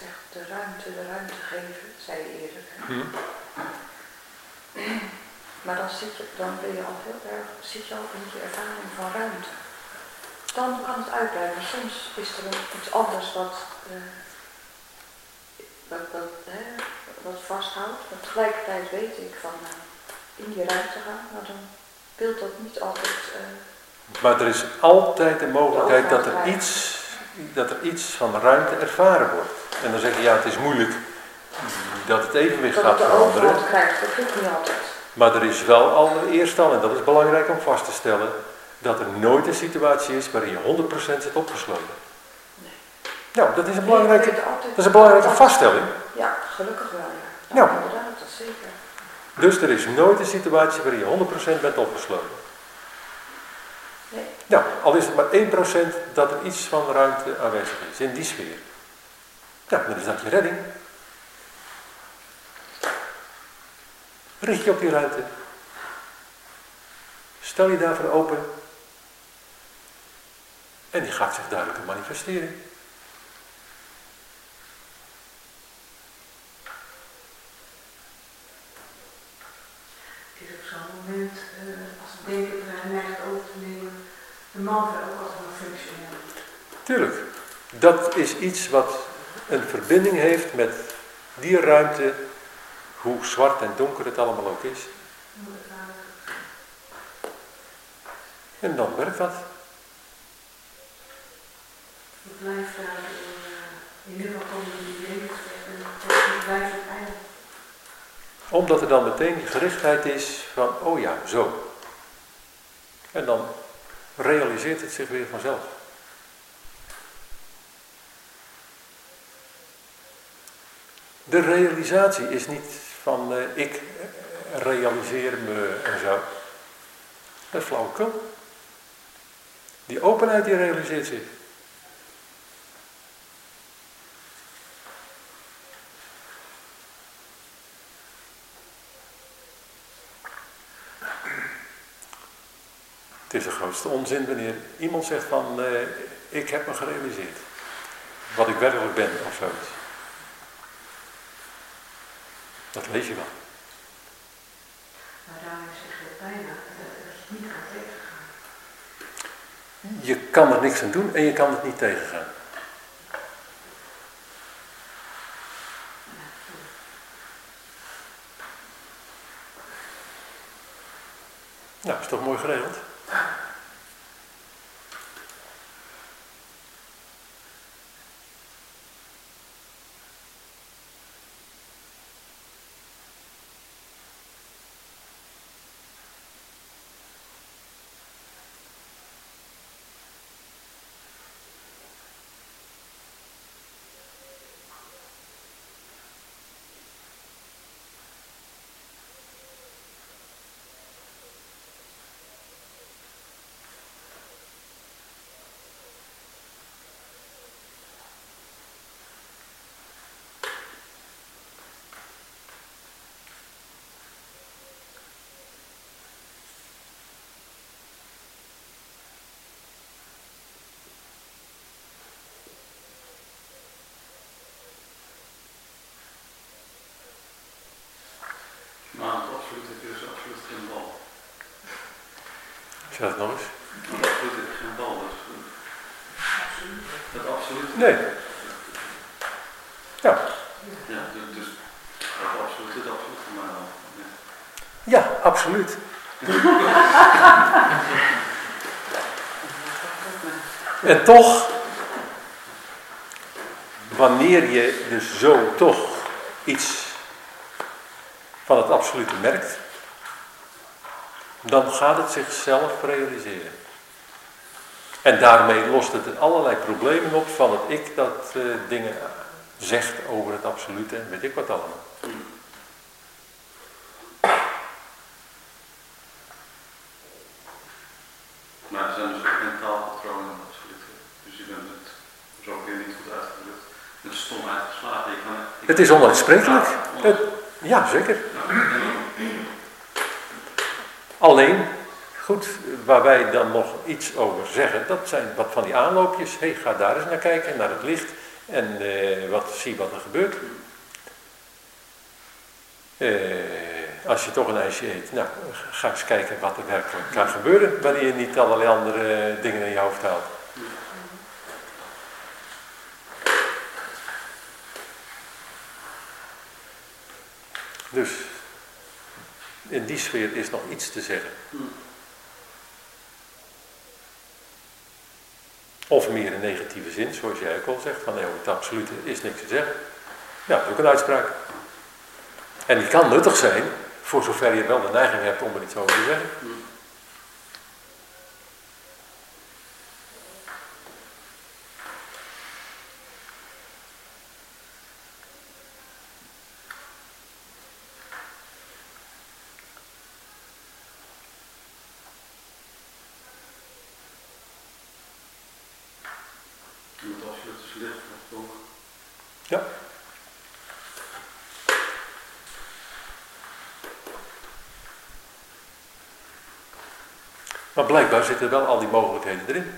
zegt de ruimte geven, zei je eerder. Hè? Maar dan ben je al heel erg, zit je al in je ervaring van ruimte. Dan kan het uitbreiden. Maar soms is er iets anders wat vasthoudt. Maar tegelijkertijd weet ik van in die ruimte gaan, maar dan wil dat niet altijd. Maar er is altijd de mogelijkheid dat er iets van ruimte ervaren wordt. En dan zeg je, ja, het is moeilijk dat het evenwicht gaat veranderen. Dat krijgt, dat lukt niet altijd. Maar er is wel allereerst al, en dat is belangrijk om vast te stellen, dat er nooit een situatie is waarin je 100% zit opgesloten. Nee. Nou, dat is een belangrijke vaststelling. Ja, gelukkig wel, ja. Nou. Inderdaad, dat zeker. Dus er is nooit een situatie waarin je 100% bent opgesloten. Nee. Nou, al is het maar 1% dat er iets van ruimte aanwezig is in die sfeer. Nou, dan is dat je redding. Richt je op die ruimte. Stel je daarvoor open. En die gaat zich duidelijk manifesteren. Het is op zo'n moment, als het denken neigt over te nemen, de man ook altijd een functioneel. Tuurlijk. Dat is iets wat een verbinding heeft met die ruimte, hoe zwart en donker het allemaal ook is. En dan werkt dat. Het blijft daar in ieder geval komen die levensweg en het blijft het einde. Omdat er dan meteen die gerichtheid is van, oh ja, zo. En dan realiseert het zich weer vanzelf. De realisatie is niet van ik realiseer me en zo. Dat is flauwekul. Die openheid die realiseert zich. Het is de grootste onzin wanneer iemand zegt van ik heb me gerealiseerd. Wat ik werkelijk ben of zoiets. Dat lees je wel. Maar daarmee zeg je bijna dat je het niet kan tegengaan. Je kan er niks aan doen en je kan het niet tegengaan. Nou, is toch mooi geregeld? Maar het absoluut heb je dus absoluut geen bal. Zeg het nog eens. Het absoluut heb je geen bal, dus het absoluut. Nee. Ja. Ja, dus het absoluut voor mij al. Ja, absoluut. En toch, wanneer je dus zo toch iets van het absolute merkt, dan gaat het zichzelf realiseren. En daarmee lost het allerlei problemen op van het ik dat dingen zegt over het absolute en weet ik wat allemaal. Maar er zijn dus ook mentaalpatronen in het absolute. Dus je bent het zo weer niet goed uitgedrukt. Het is stom uitgeslagen. Het is onuitsprekelijk. Ja, zeker. Alleen, goed, waar wij dan nog iets over zeggen, dat zijn wat van die aanloopjes. Ga daar eens naar kijken, naar het licht. En zie wat er gebeurt. Als je toch een ijsje eet, nou, ga eens kijken wat er werkelijk kan gebeuren wanneer je niet allerlei andere dingen in je hoofd haalt. Dus in die sfeer is nog iets te zeggen. Of meer in negatieve zin, zoals jij ook al zegt, van nee, het absolute is niks te zeggen. Ja, dat is ook een uitspraak. En die kan nuttig zijn, voor zover je wel de neiging hebt om er iets over te zeggen. Ja. Maar blijkbaar zitten wel al die mogelijkheden erin.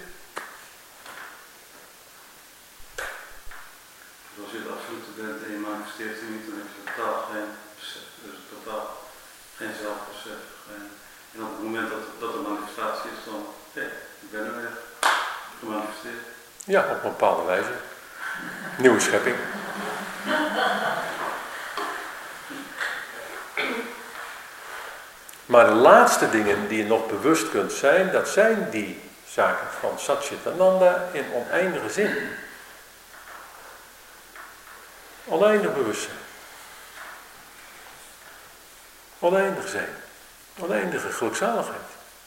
Als je het absolute bent en je manifesteert je niet, dan heb je totaal geen besef, dus totaal geen zelfbesef. En op het moment dat er manifestatie is, dan, ik ben er weer gemanifesteerd. Ja, op een bepaalde wijze. Nieuwe schepping. Maar de laatste dingen die je nog bewust kunt zijn, dat zijn die zaken van Satchitananda in oneindige zin. Oneindig bewustzijn. Oneindig zijn. Oneindige gelukzaligheid.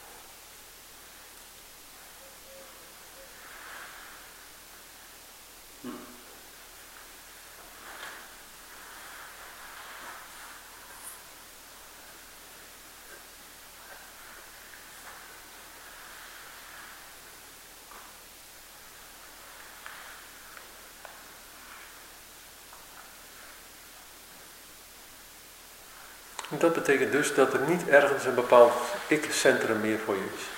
En dat betekent dus dat er niet ergens een bepaald ik-centrum meer voor je is.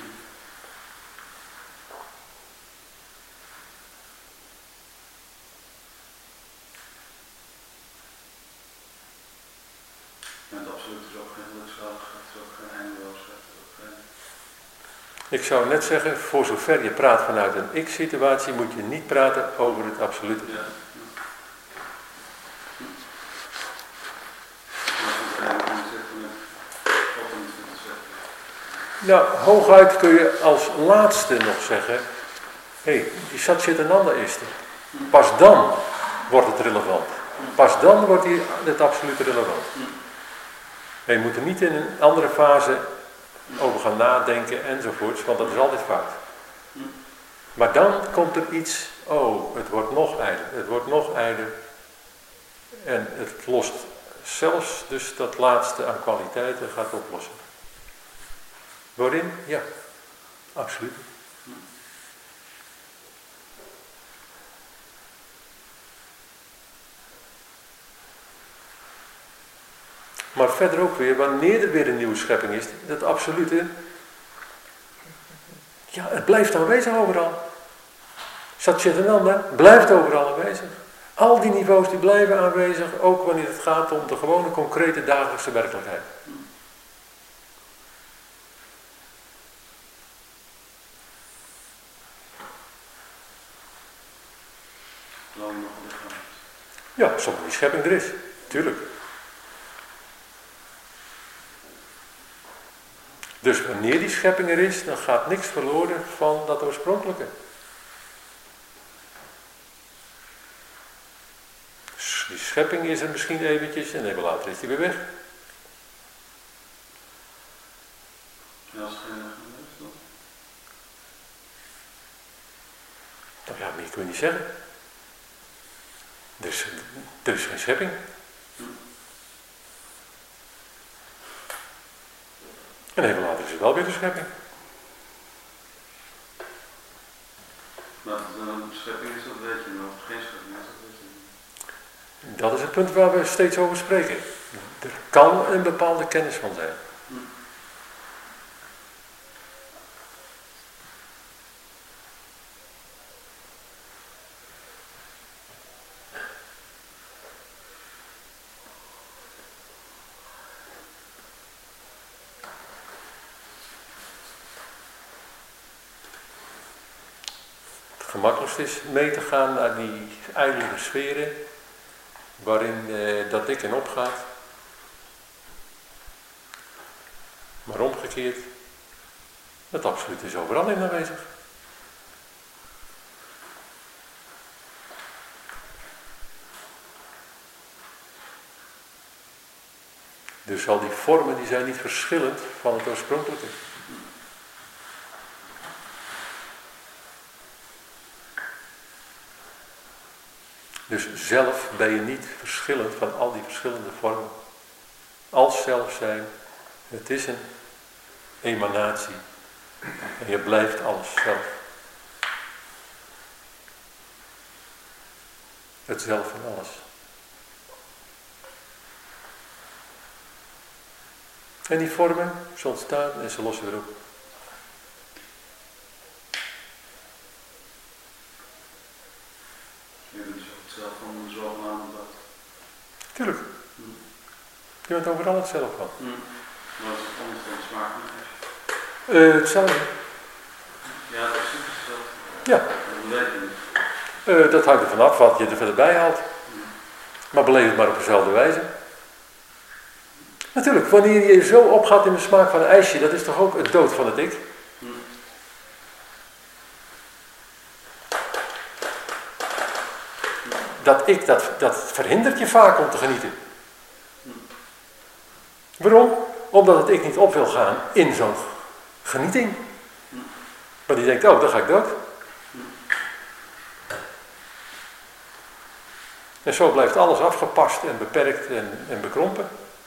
En het absoluut is ook geen gelukzaligheid, is ook geen eindeloosheid. Ik zou net zeggen, voor zover je praat vanuit een ik-situatie, moet je niet praten over het absolute. Ja. Nou, hooguit kun je als laatste nog zeggen, die Satchitananda is er. Pas dan wordt het relevant. Pas dan wordt het absoluut relevant. En je moet er niet in een andere fase over gaan nadenken enzovoorts, want dat is altijd fout. Maar dan komt er iets, het wordt nog ijler, het wordt nog ijler. En het lost zelfs dus dat laatste aan kwaliteiten gaat oplossen. Waarin? Ja, absoluut. Maar verder ook weer, wanneer er weer een nieuwe schepping is, dat absolute, ja, het blijft aanwezig overal. Satchitananda blijft overal aanwezig. Al die niveaus die blijven aanwezig, ook wanneer het gaat om de gewone concrete dagelijkse werkelijkheid. Ja, zolang die schepping er is, tuurlijk. Dus wanneer die schepping er is, dan gaat niks verloren van dat oorspronkelijke. Die schepping is er misschien eventjes en even later is die weer weg. En als het geen is dan? Nou ja, meer kun je niet zeggen. Er is geen schepping. En even later is het wel weer de schepping. Maar als het een schepping is, dat weet je nog. Geen schepping is, dat weet je niet. Dat is het punt waar we steeds over spreken. Er kan een bepaalde kennis van zijn. gemakkelijkst is mee te gaan naar die ijlere sferen waarin dat ik en opgaat. Maar omgekeerd, het absoluut is overal in aanwezig. Dus al die vormen die zijn niet verschillend van het oorspronkelijke. Dus zelf ben je niet verschillend van al die verschillende vormen. Als zelf zijn, het is een emanatie. En je blijft alles zelf. Het zelf van alles. En die vormen, ze ontstaan en ze lossen weer op. Je bent zelf van de zogenaamde dat. Tuurlijk. Je bent overal hetzelfde van. Maar dat is het anders dan smaak niet. Hetzelfde. Ja, precies hetzelfde. Ja. Dat weet je niet. Dat hangt er vanaf wat je er verder bij haalt. Maar beleef het maar op dezelfde wijze. Natuurlijk, wanneer je zo opgaat in de smaak van een ijsje, dat is toch ook het dood van het ik? Dat ik, dat verhindert je vaak om te genieten. Waarom? Omdat het ik niet op wil gaan in zo'n genieting. Maar die denkt, oh, dan ga ik dood. En zo blijft alles afgepast en beperkt en bekrompen.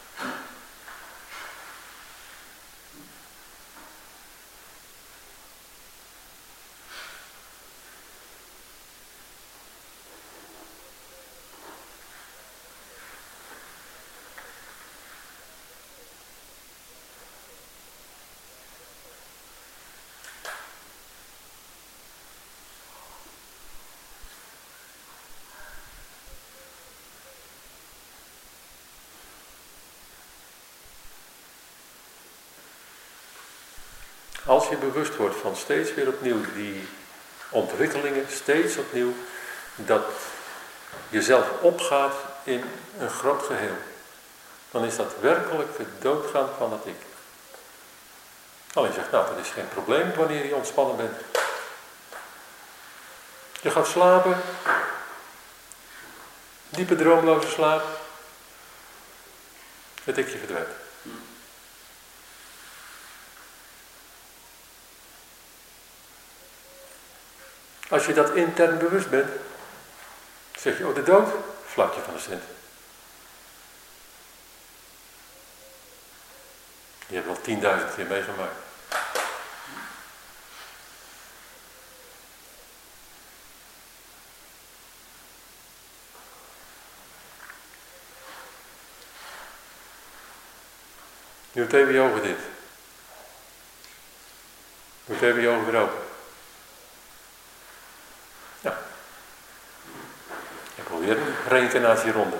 Als je bewust wordt van steeds weer opnieuw die ontwikkelingen, steeds opnieuw, dat je zelf opgaat in een groot geheel, dan is dat werkelijk het doodgaan van het ik. Alleen zegt, nou, dat is geen probleem wanneer je ontspannen bent. Je gaat slapen, diepe droomloze slaap, het ikje verdwijnt. Als je dat intern bewust bent, zeg je, oh, de dood, vlakje van de cent. Je hebt wel 10.000 keer meegemaakt. Nu het even je ogen dicht. Nu het even je ogen weer open. Ja. Ik probeer een reïncarnatieronde.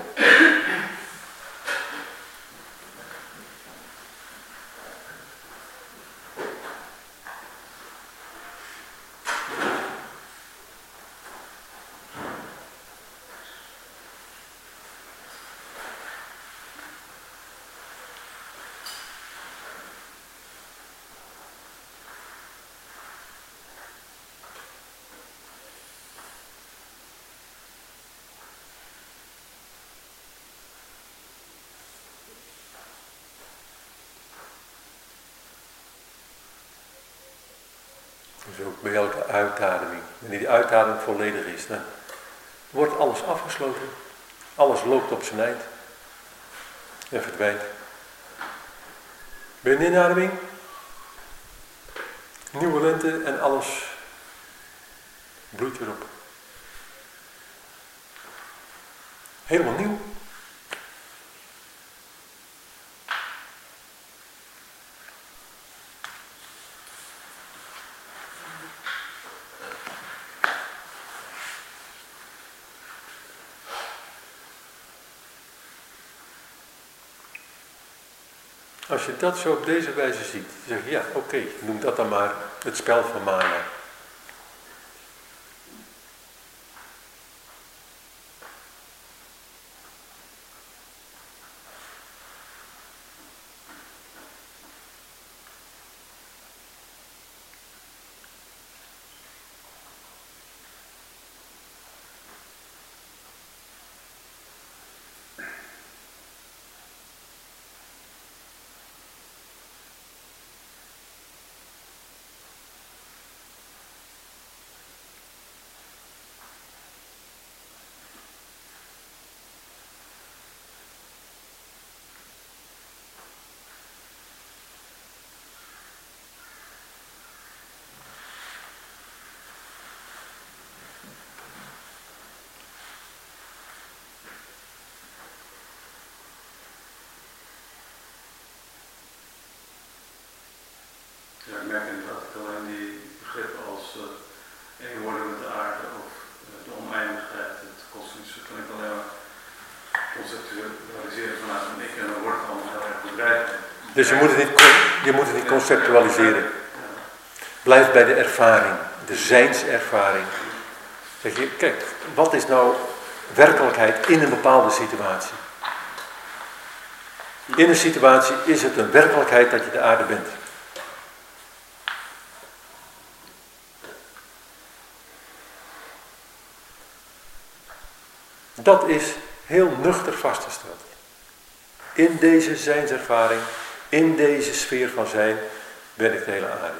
Dus ook bij elke uitademing. Wanneer die uitademing volledig is, dan wordt alles afgesloten. Alles loopt op zijn eind. En verdwijnt. Bij een inademing. Nieuwe lente en alles bloeit weer op. Helemaal nieuw. Als je dat zo op deze wijze ziet, dan zeg je, ja, oké, noem dat dan maar het spel van mana. ik merk inderdaad dat ik alleen die begrippen als één worden met de aarde of de oneindigheid, het kosmische, kan ik alleen maar conceptualiseren vanuit een ik en dan wordt het allemaal heel erg bedrijvig. Dus je moet het niet conceptualiseren. Blijf bij de ervaring, de zijnservaring. Zeg je, kijk, wat is nou werkelijkheid in een bepaalde situatie? In een situatie is het een werkelijkheid dat je de aarde bent. Dat is heel nuchter vastgesteld. In deze zijnservaring, in deze sfeer van zijn, ben ik de hele aarde.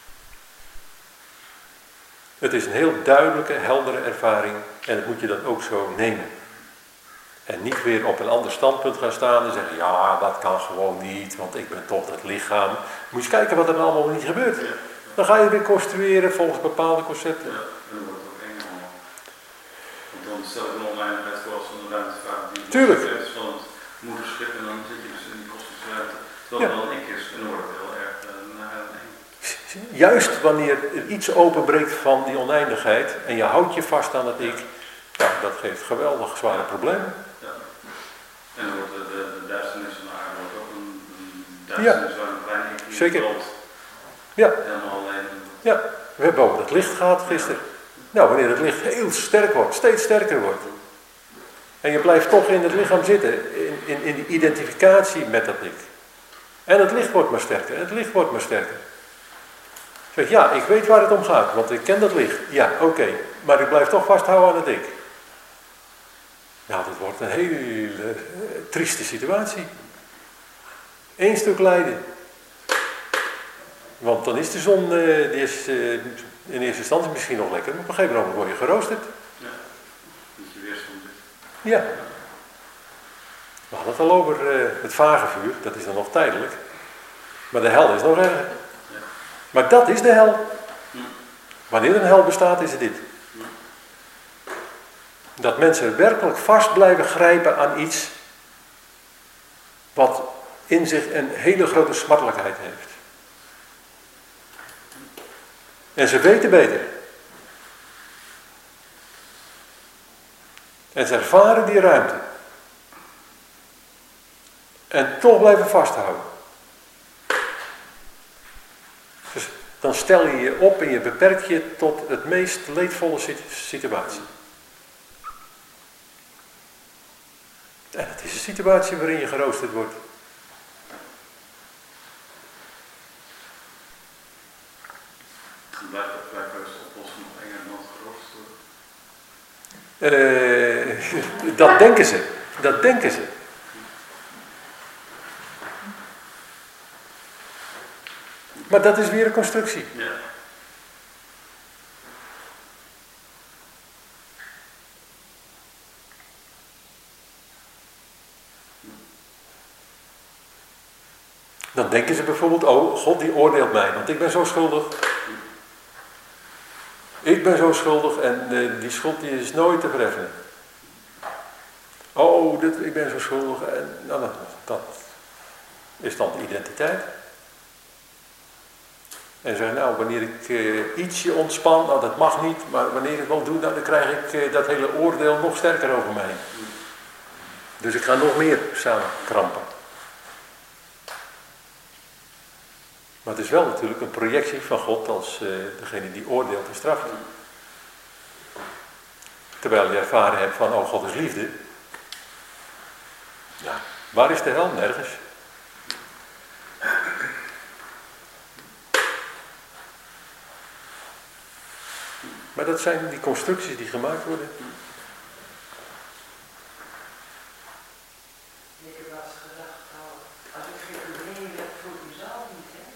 Het is een heel duidelijke, heldere ervaring en dat moet je dan ook zo nemen. En niet weer op een ander standpunt gaan staan en zeggen, ja, dat kan gewoon niet, want ik ben toch het lichaam. Moet je eens kijken wat er dan allemaal niet gebeurt. Dan ga je weer construeren volgens bepaalde concepten. Ja, en dan wordt het ook eng allemaal. Want dan stel ik een oneindigheid voor als een ruimtevaart die Tuurlijk. is van het moederschip en dan zit je dus in die kosmische ruimte. Terwijl het wel een ik is en dan wordt het heel erg naar een eng. Juist wanneer er iets openbreekt van die oneindigheid en je houdt je vast aan het ik, ja, dat geeft geweldig zware problemen. Ja. En dan wordt de duisternis van de aarde wordt ook een duisternis waar een klein ik zeker. valt. Ja. Helemaal alleen. Ja, we hebben over het licht gehad gisteren. Nou, wanneer het licht heel sterk wordt, steeds sterker wordt. En je blijft toch in het lichaam zitten, in die identificatie met dat ik. En het licht wordt maar sterker, het licht wordt maar sterker. Zeg, ja, ik weet waar het om gaat, want ik ken dat licht. Ja, oké, maar ik blijf toch vasthouden aan het ik. Nou, dat wordt een hele trieste situatie. Eén stuk lijden. Want dan is de zon, die is in eerste instantie misschien nog lekker, maar op een gegeven moment word je geroosterd. Ja, dat je weerstand is. Ja. We hadden het al over het vagevuur, dat is dan nog tijdelijk. Maar de hel is nog erger. Ja. Maar dat is de hel. Wanneer een hel bestaat, is het dit. Dat mensen werkelijk vast blijven grijpen aan iets wat in zich een hele grote smartelijkheid heeft. En ze weten beter. En ze ervaren die ruimte. En toch blijven vasthouden. Dus dan stel je je op en je beperkt je tot het meest leedvolle situatie. En het is een situatie waarin je geroosterd wordt. Blijft dat blijkbaar oplossen nog enger dan geroosterd worden? Dat denken ze. Dat denken ze. Maar dat is weer een constructie. Ja. Dan denken ze bijvoorbeeld, oh, God die oordeelt mij, want ik ben zo schuldig. Ik ben zo schuldig en die schuld die is nooit te vereffenen. Oh, ik ben zo schuldig en nou, dat is dan de identiteit. En zeggen, nou, wanneer ik ietsje ontspan, nou dat mag niet, maar wanneer ik het wel doe, nou, dan krijg ik dat hele oordeel nog sterker over mij. Dus ik ga nog meer samen krampen. Maar het is wel natuurlijk een projectie van God als degene die oordeelt en straft. Terwijl je ervaren hebt van, oh, God is liefde. Ja, waar is de hel? Nergens. Maar dat zijn die constructies die gemaakt worden. Ik heb wel eens gedacht, als ik geen probleem heb, voel ik mezelf niet, hè?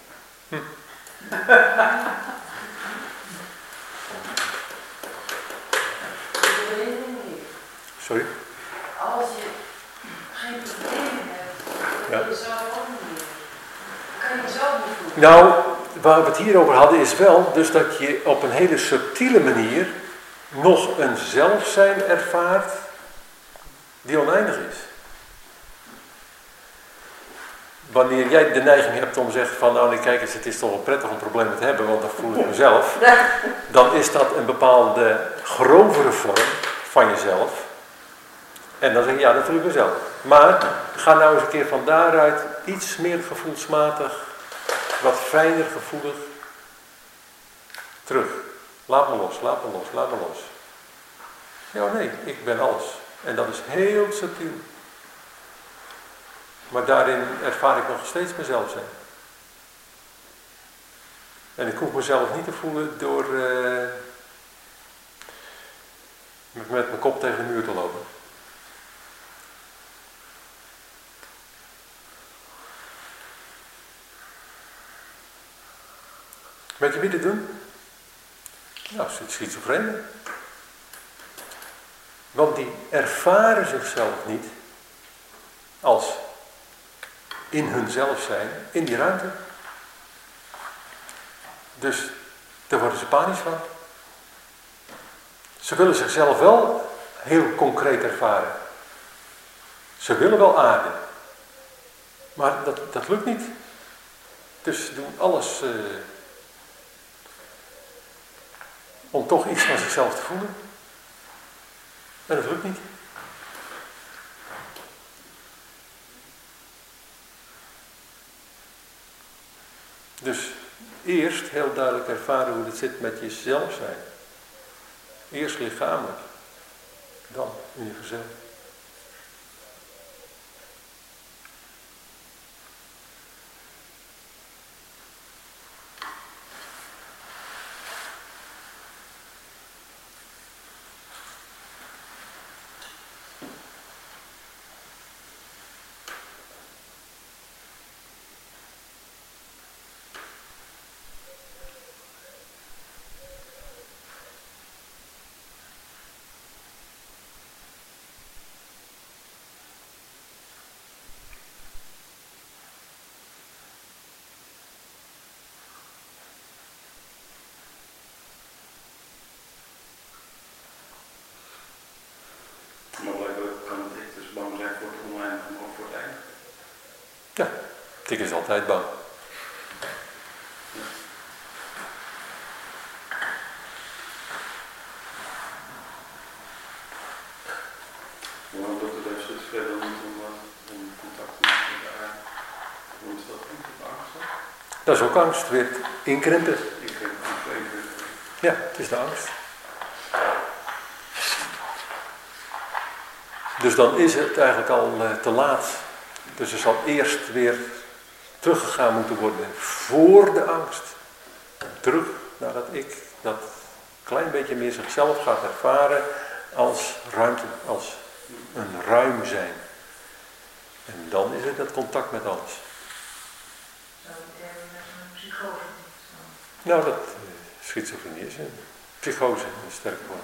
Sorry? Als je geen probleem hebt, dan ben je zelf ook niet meer. Dan kan je jezelf niet voelen. Nou, waar we het hier over hadden is wel dus dat je op een hele subtiele manier nog een zelfzijn ervaart die oneindig is. wanneer jij de neiging hebt om te zeggen van nou nee, kijk eens, het is toch wel prettig om problemen te hebben, want dan voel ik mezelf. Dan is dat een bepaalde grovere vorm van jezelf. En dan zeg je ja, dat voel ik mezelf. Maar ga nou eens een keer van daaruit iets meer gevoelsmatig, wat fijner gevoelig terug. Laat me los, laat me los, laat me los. Ja, nee, ik ben alles. En dat is heel subtiel. Maar daarin ervaar ik nog steeds mezelf zijn. En ik hoef mezelf niet te voelen door met mijn kop tegen de muur te lopen. Weet je wie dit doen? Nou, schizofrenen. Want die ervaren zichzelf niet als in hunzelf zijn, in die ruimte. Dus daar worden ze panisch van. Ze willen zichzelf wel heel concreet ervaren. Ze willen wel aarde. Maar dat lukt niet. Dus ze doen alles om toch iets van zichzelf te voelen. En dat lukt niet. Dus eerst heel duidelijk ervaren hoe het zit met jezelf zijn. Eerst lichamelijk, dan universeel. Maar blijkbaar kan het ik dus bang zijn voor het oneindige, maar ook voor het einde. Ja, ik is altijd bang. Waarom doet het even schizofreen dan niet om contact te maken met de aarde? Hoe is dat niet? Angst? Dat is ook angst, weer inkrimpen. Ik heb een Ja, het is de angst. Dus dan is het eigenlijk al te laat. Dus er zal eerst weer teruggegaan moeten worden voor de angst. Terug naar dat ik, dat klein beetje meer zichzelf gaat ervaren als ruimte, als een ruim zijn. En dan is het dat contact met alles. Zou het met een psychose niet zo? Nou, dat schizofrenie is een psychose, een sterk woord.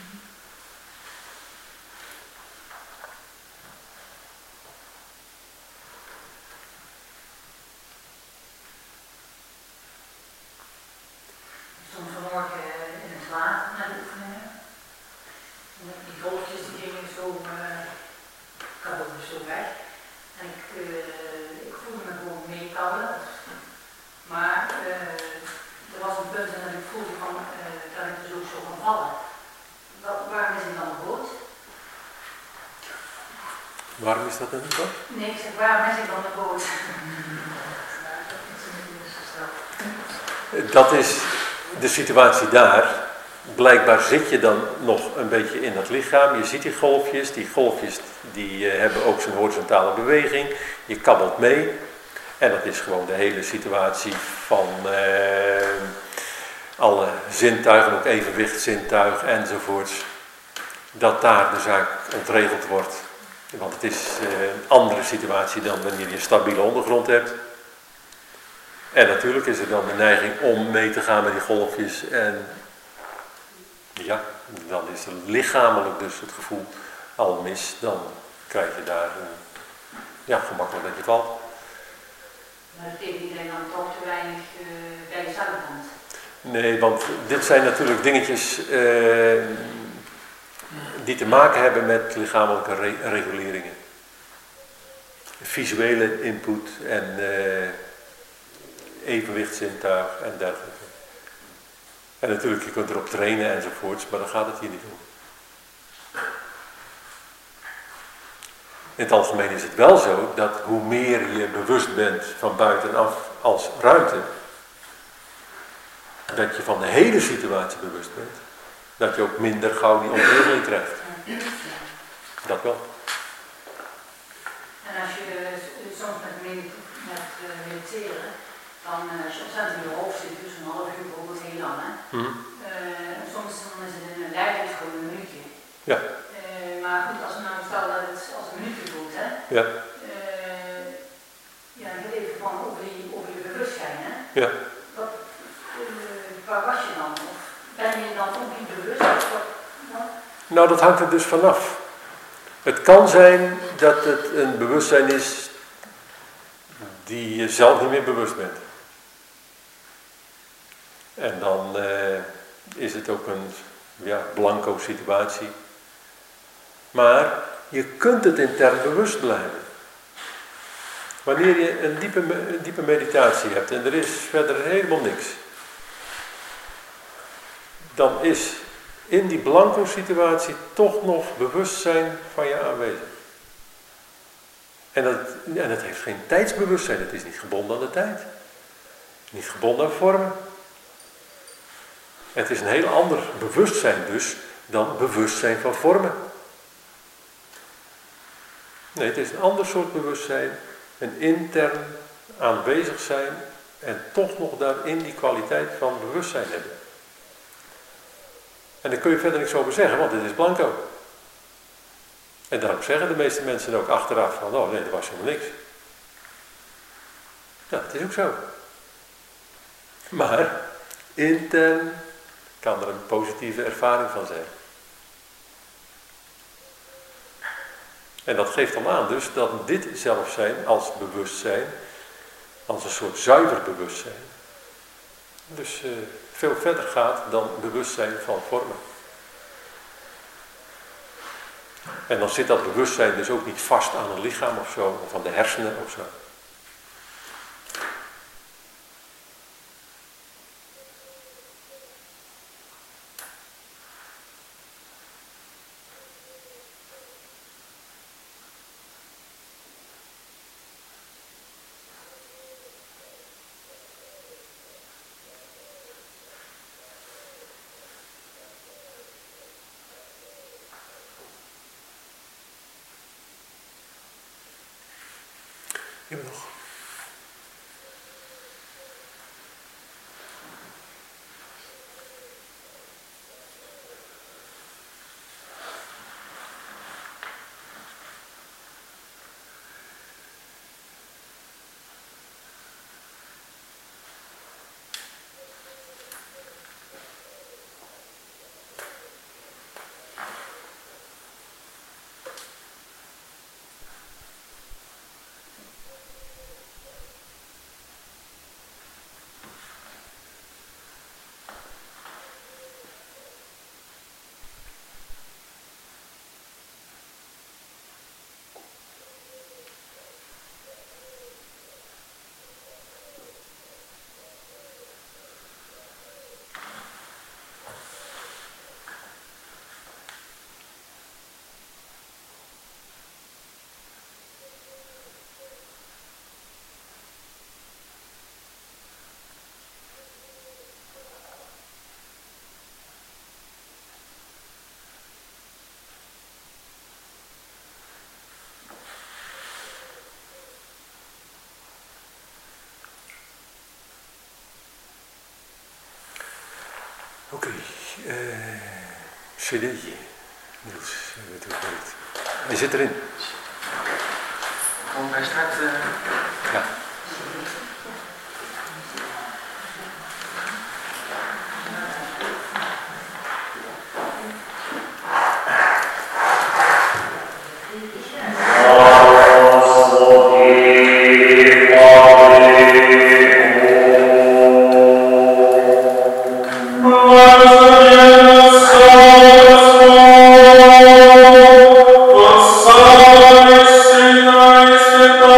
Stond vanmorgen in het water naar de oefeningen. Die golfjes die gingen zo, kabbelden zo weg. En ik voelde me gewoon meekallen. Maar er was een punt en dat ik voelde van, dat ik dus ook zo kon vallen. Waarom is ik dan een boot? Waarom is dat dan niet zo? Nee, ik zeg, waarom is ik dan een boot? Dat is de situatie daar. Blijkbaar zit je dan nog een beetje in dat lichaam. Je ziet die golfjes die hebben ook zo'n horizontale beweging. Je kabbelt mee. En dat is gewoon de hele situatie van alle zintuigen, ook evenwichtzintuig enzovoorts. Dat daar de zaak ontregeld wordt. Want het is een andere situatie dan wanneer je stabiele ondergrond hebt. En natuurlijk is er dan de neiging om mee te gaan met die golfjes. En ja, dan is er lichamelijk dus het gevoel al mis. Dan krijg je daar gemakkelijk dat je valt. Maar dat betekent iedereen dan toch te weinig bij jezelf bent. Nee, want dit zijn natuurlijk dingetjes die te maken hebben met lichamelijke reguleringen. visuele input en evenwichtszintuig en dergelijke. En natuurlijk, je kunt erop trainen enzovoorts, maar daar gaat het hier niet om. In het algemeen is het wel zo dat hoe meer je bewust bent van buitenaf als ruimte, dat je van de hele situatie bewust bent, dat je ook minder gauw die ontwikkeling krijgt. Dat wel. En als je soms met mediteren, dan als je ontzettend in je hoofd zit, dus een half uur bijvoorbeeld heel lang, hè? Soms dan is het een lijf gewoon een minuutje. Ja. Maar goed, als we nou stel dat het als een minuutje voelt, hè? Ja. Ja, ik wil even van over je bewustzijn, hè? Ja. Waar was je dan? Of ben je dan ook niet bewust? Nou, dat hangt er dus vanaf. Het kan zijn dat het een bewustzijn is die je zelf niet meer bewust bent. En dan is het ook een blanco situatie. Maar je kunt het intern bewust blijven. Wanneer je een diepe meditatie hebt en er is verder helemaal niks, dan is in die blanco situatie toch nog bewustzijn van je aanwezig. En het heeft geen tijdsbewustzijn, het is niet gebonden aan de tijd. Niet gebonden aan vormen. Het is een heel ander bewustzijn dus dan bewustzijn van vormen. Nee, het is een ander soort bewustzijn, een intern aanwezig zijn en toch nog daarin die kwaliteit van bewustzijn hebben. En daar kun je verder niks over zeggen, want het is blanco. En daarom zeggen de meeste mensen ook achteraf van, oh nee, er was helemaal niks. Ja, dat is ook zo. Maar intern kan er een positieve ervaring van zijn. En dat geeft dan aan dus dat dit zelfzijn als bewustzijn, als een soort zuiver bewustzijn, dus veel verder gaat dan bewustzijn van vormen. En dan zit dat bewustzijn dus ook niet vast aan een lichaam of zo, of aan de hersenen of zo. Je hebt nog. Oké, cd'tje. Niels, weet hoe het heet. Die zit erin. Gewoon bij start. Ja. Nice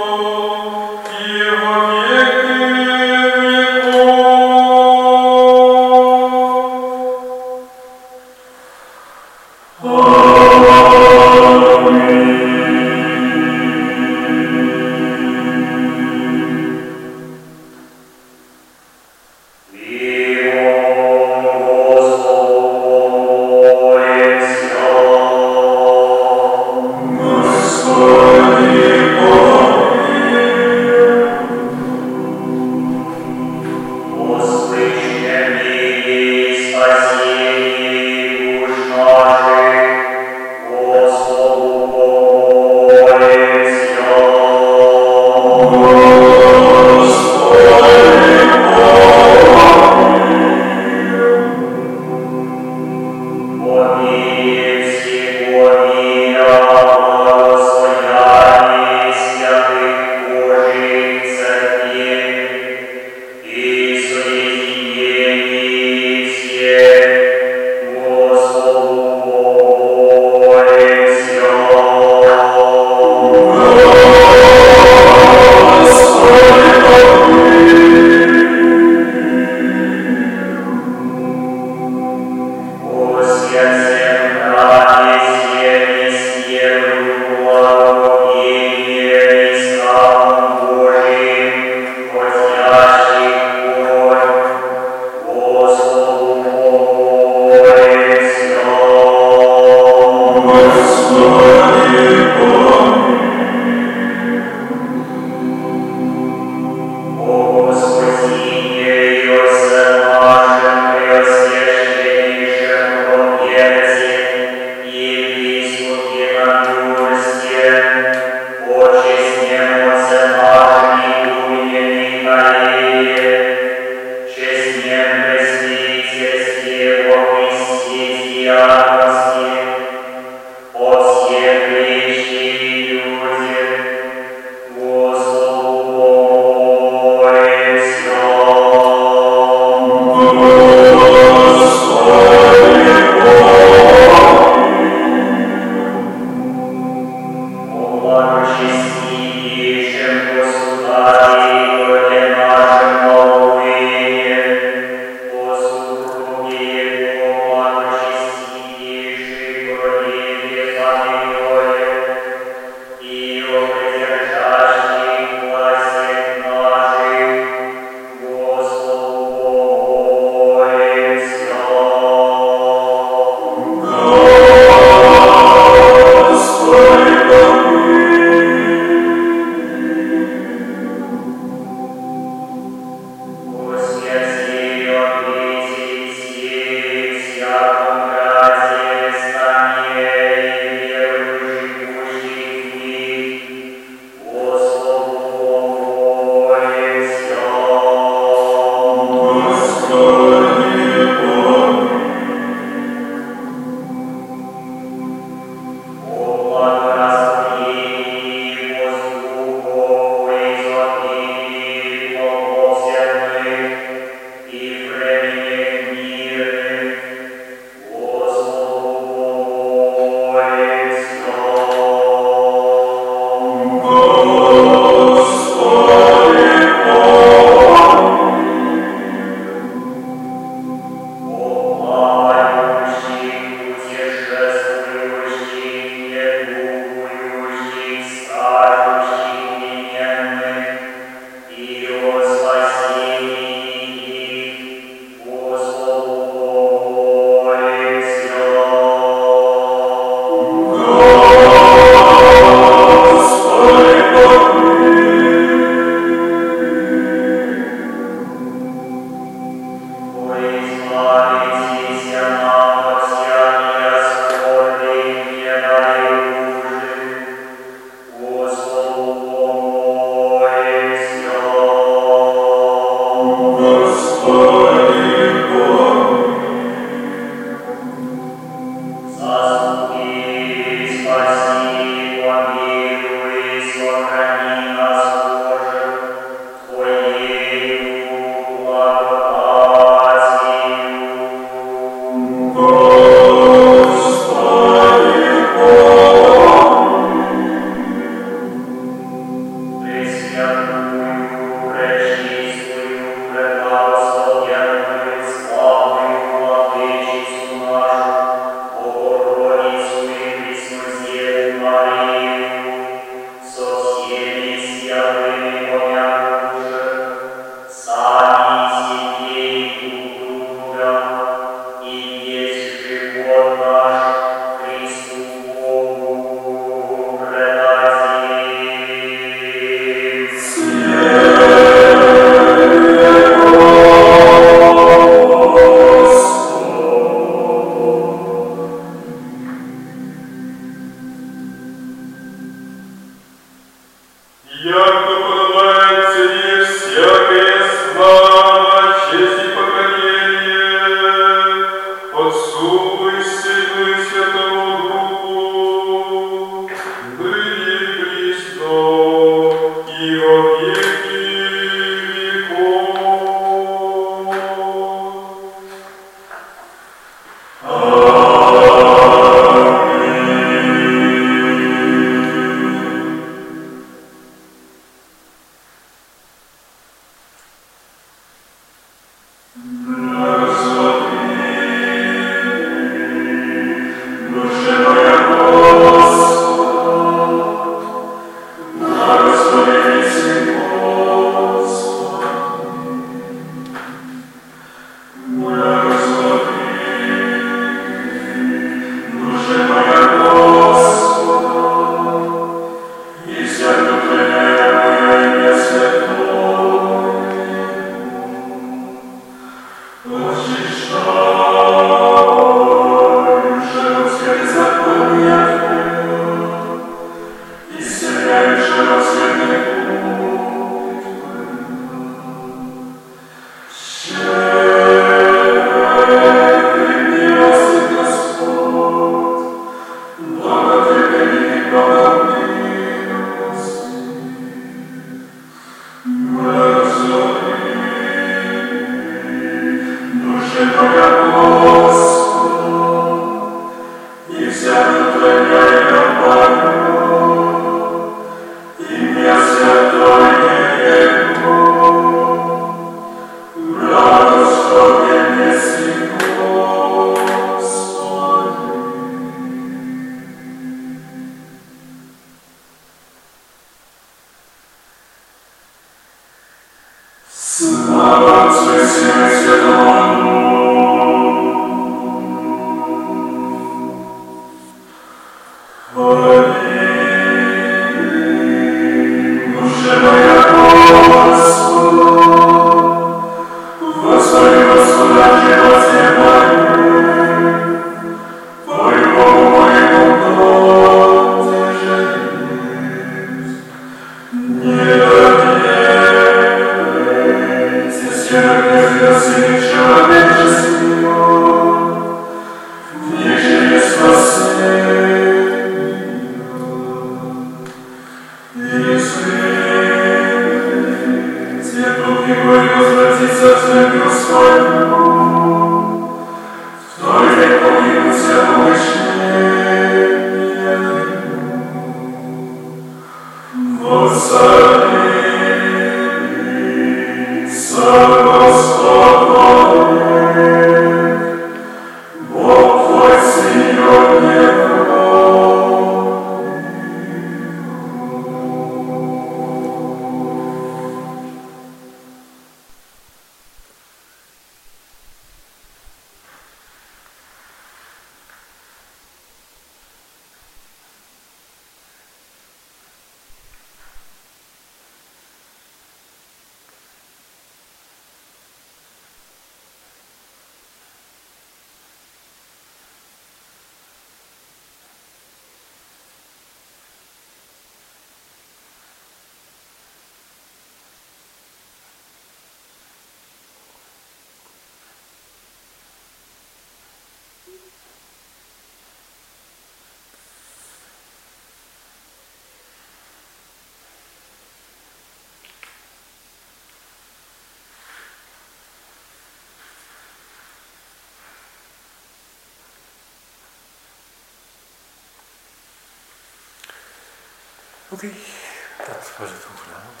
Oké, dat was het voor vanavond.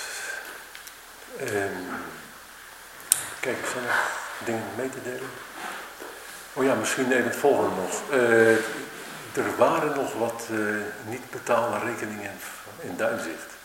Kijk, zijn er dingen mee te delen? Oh ja, misschien even het volgende nog. Er waren nog wat niet betaalde rekeningen in Duinzicht.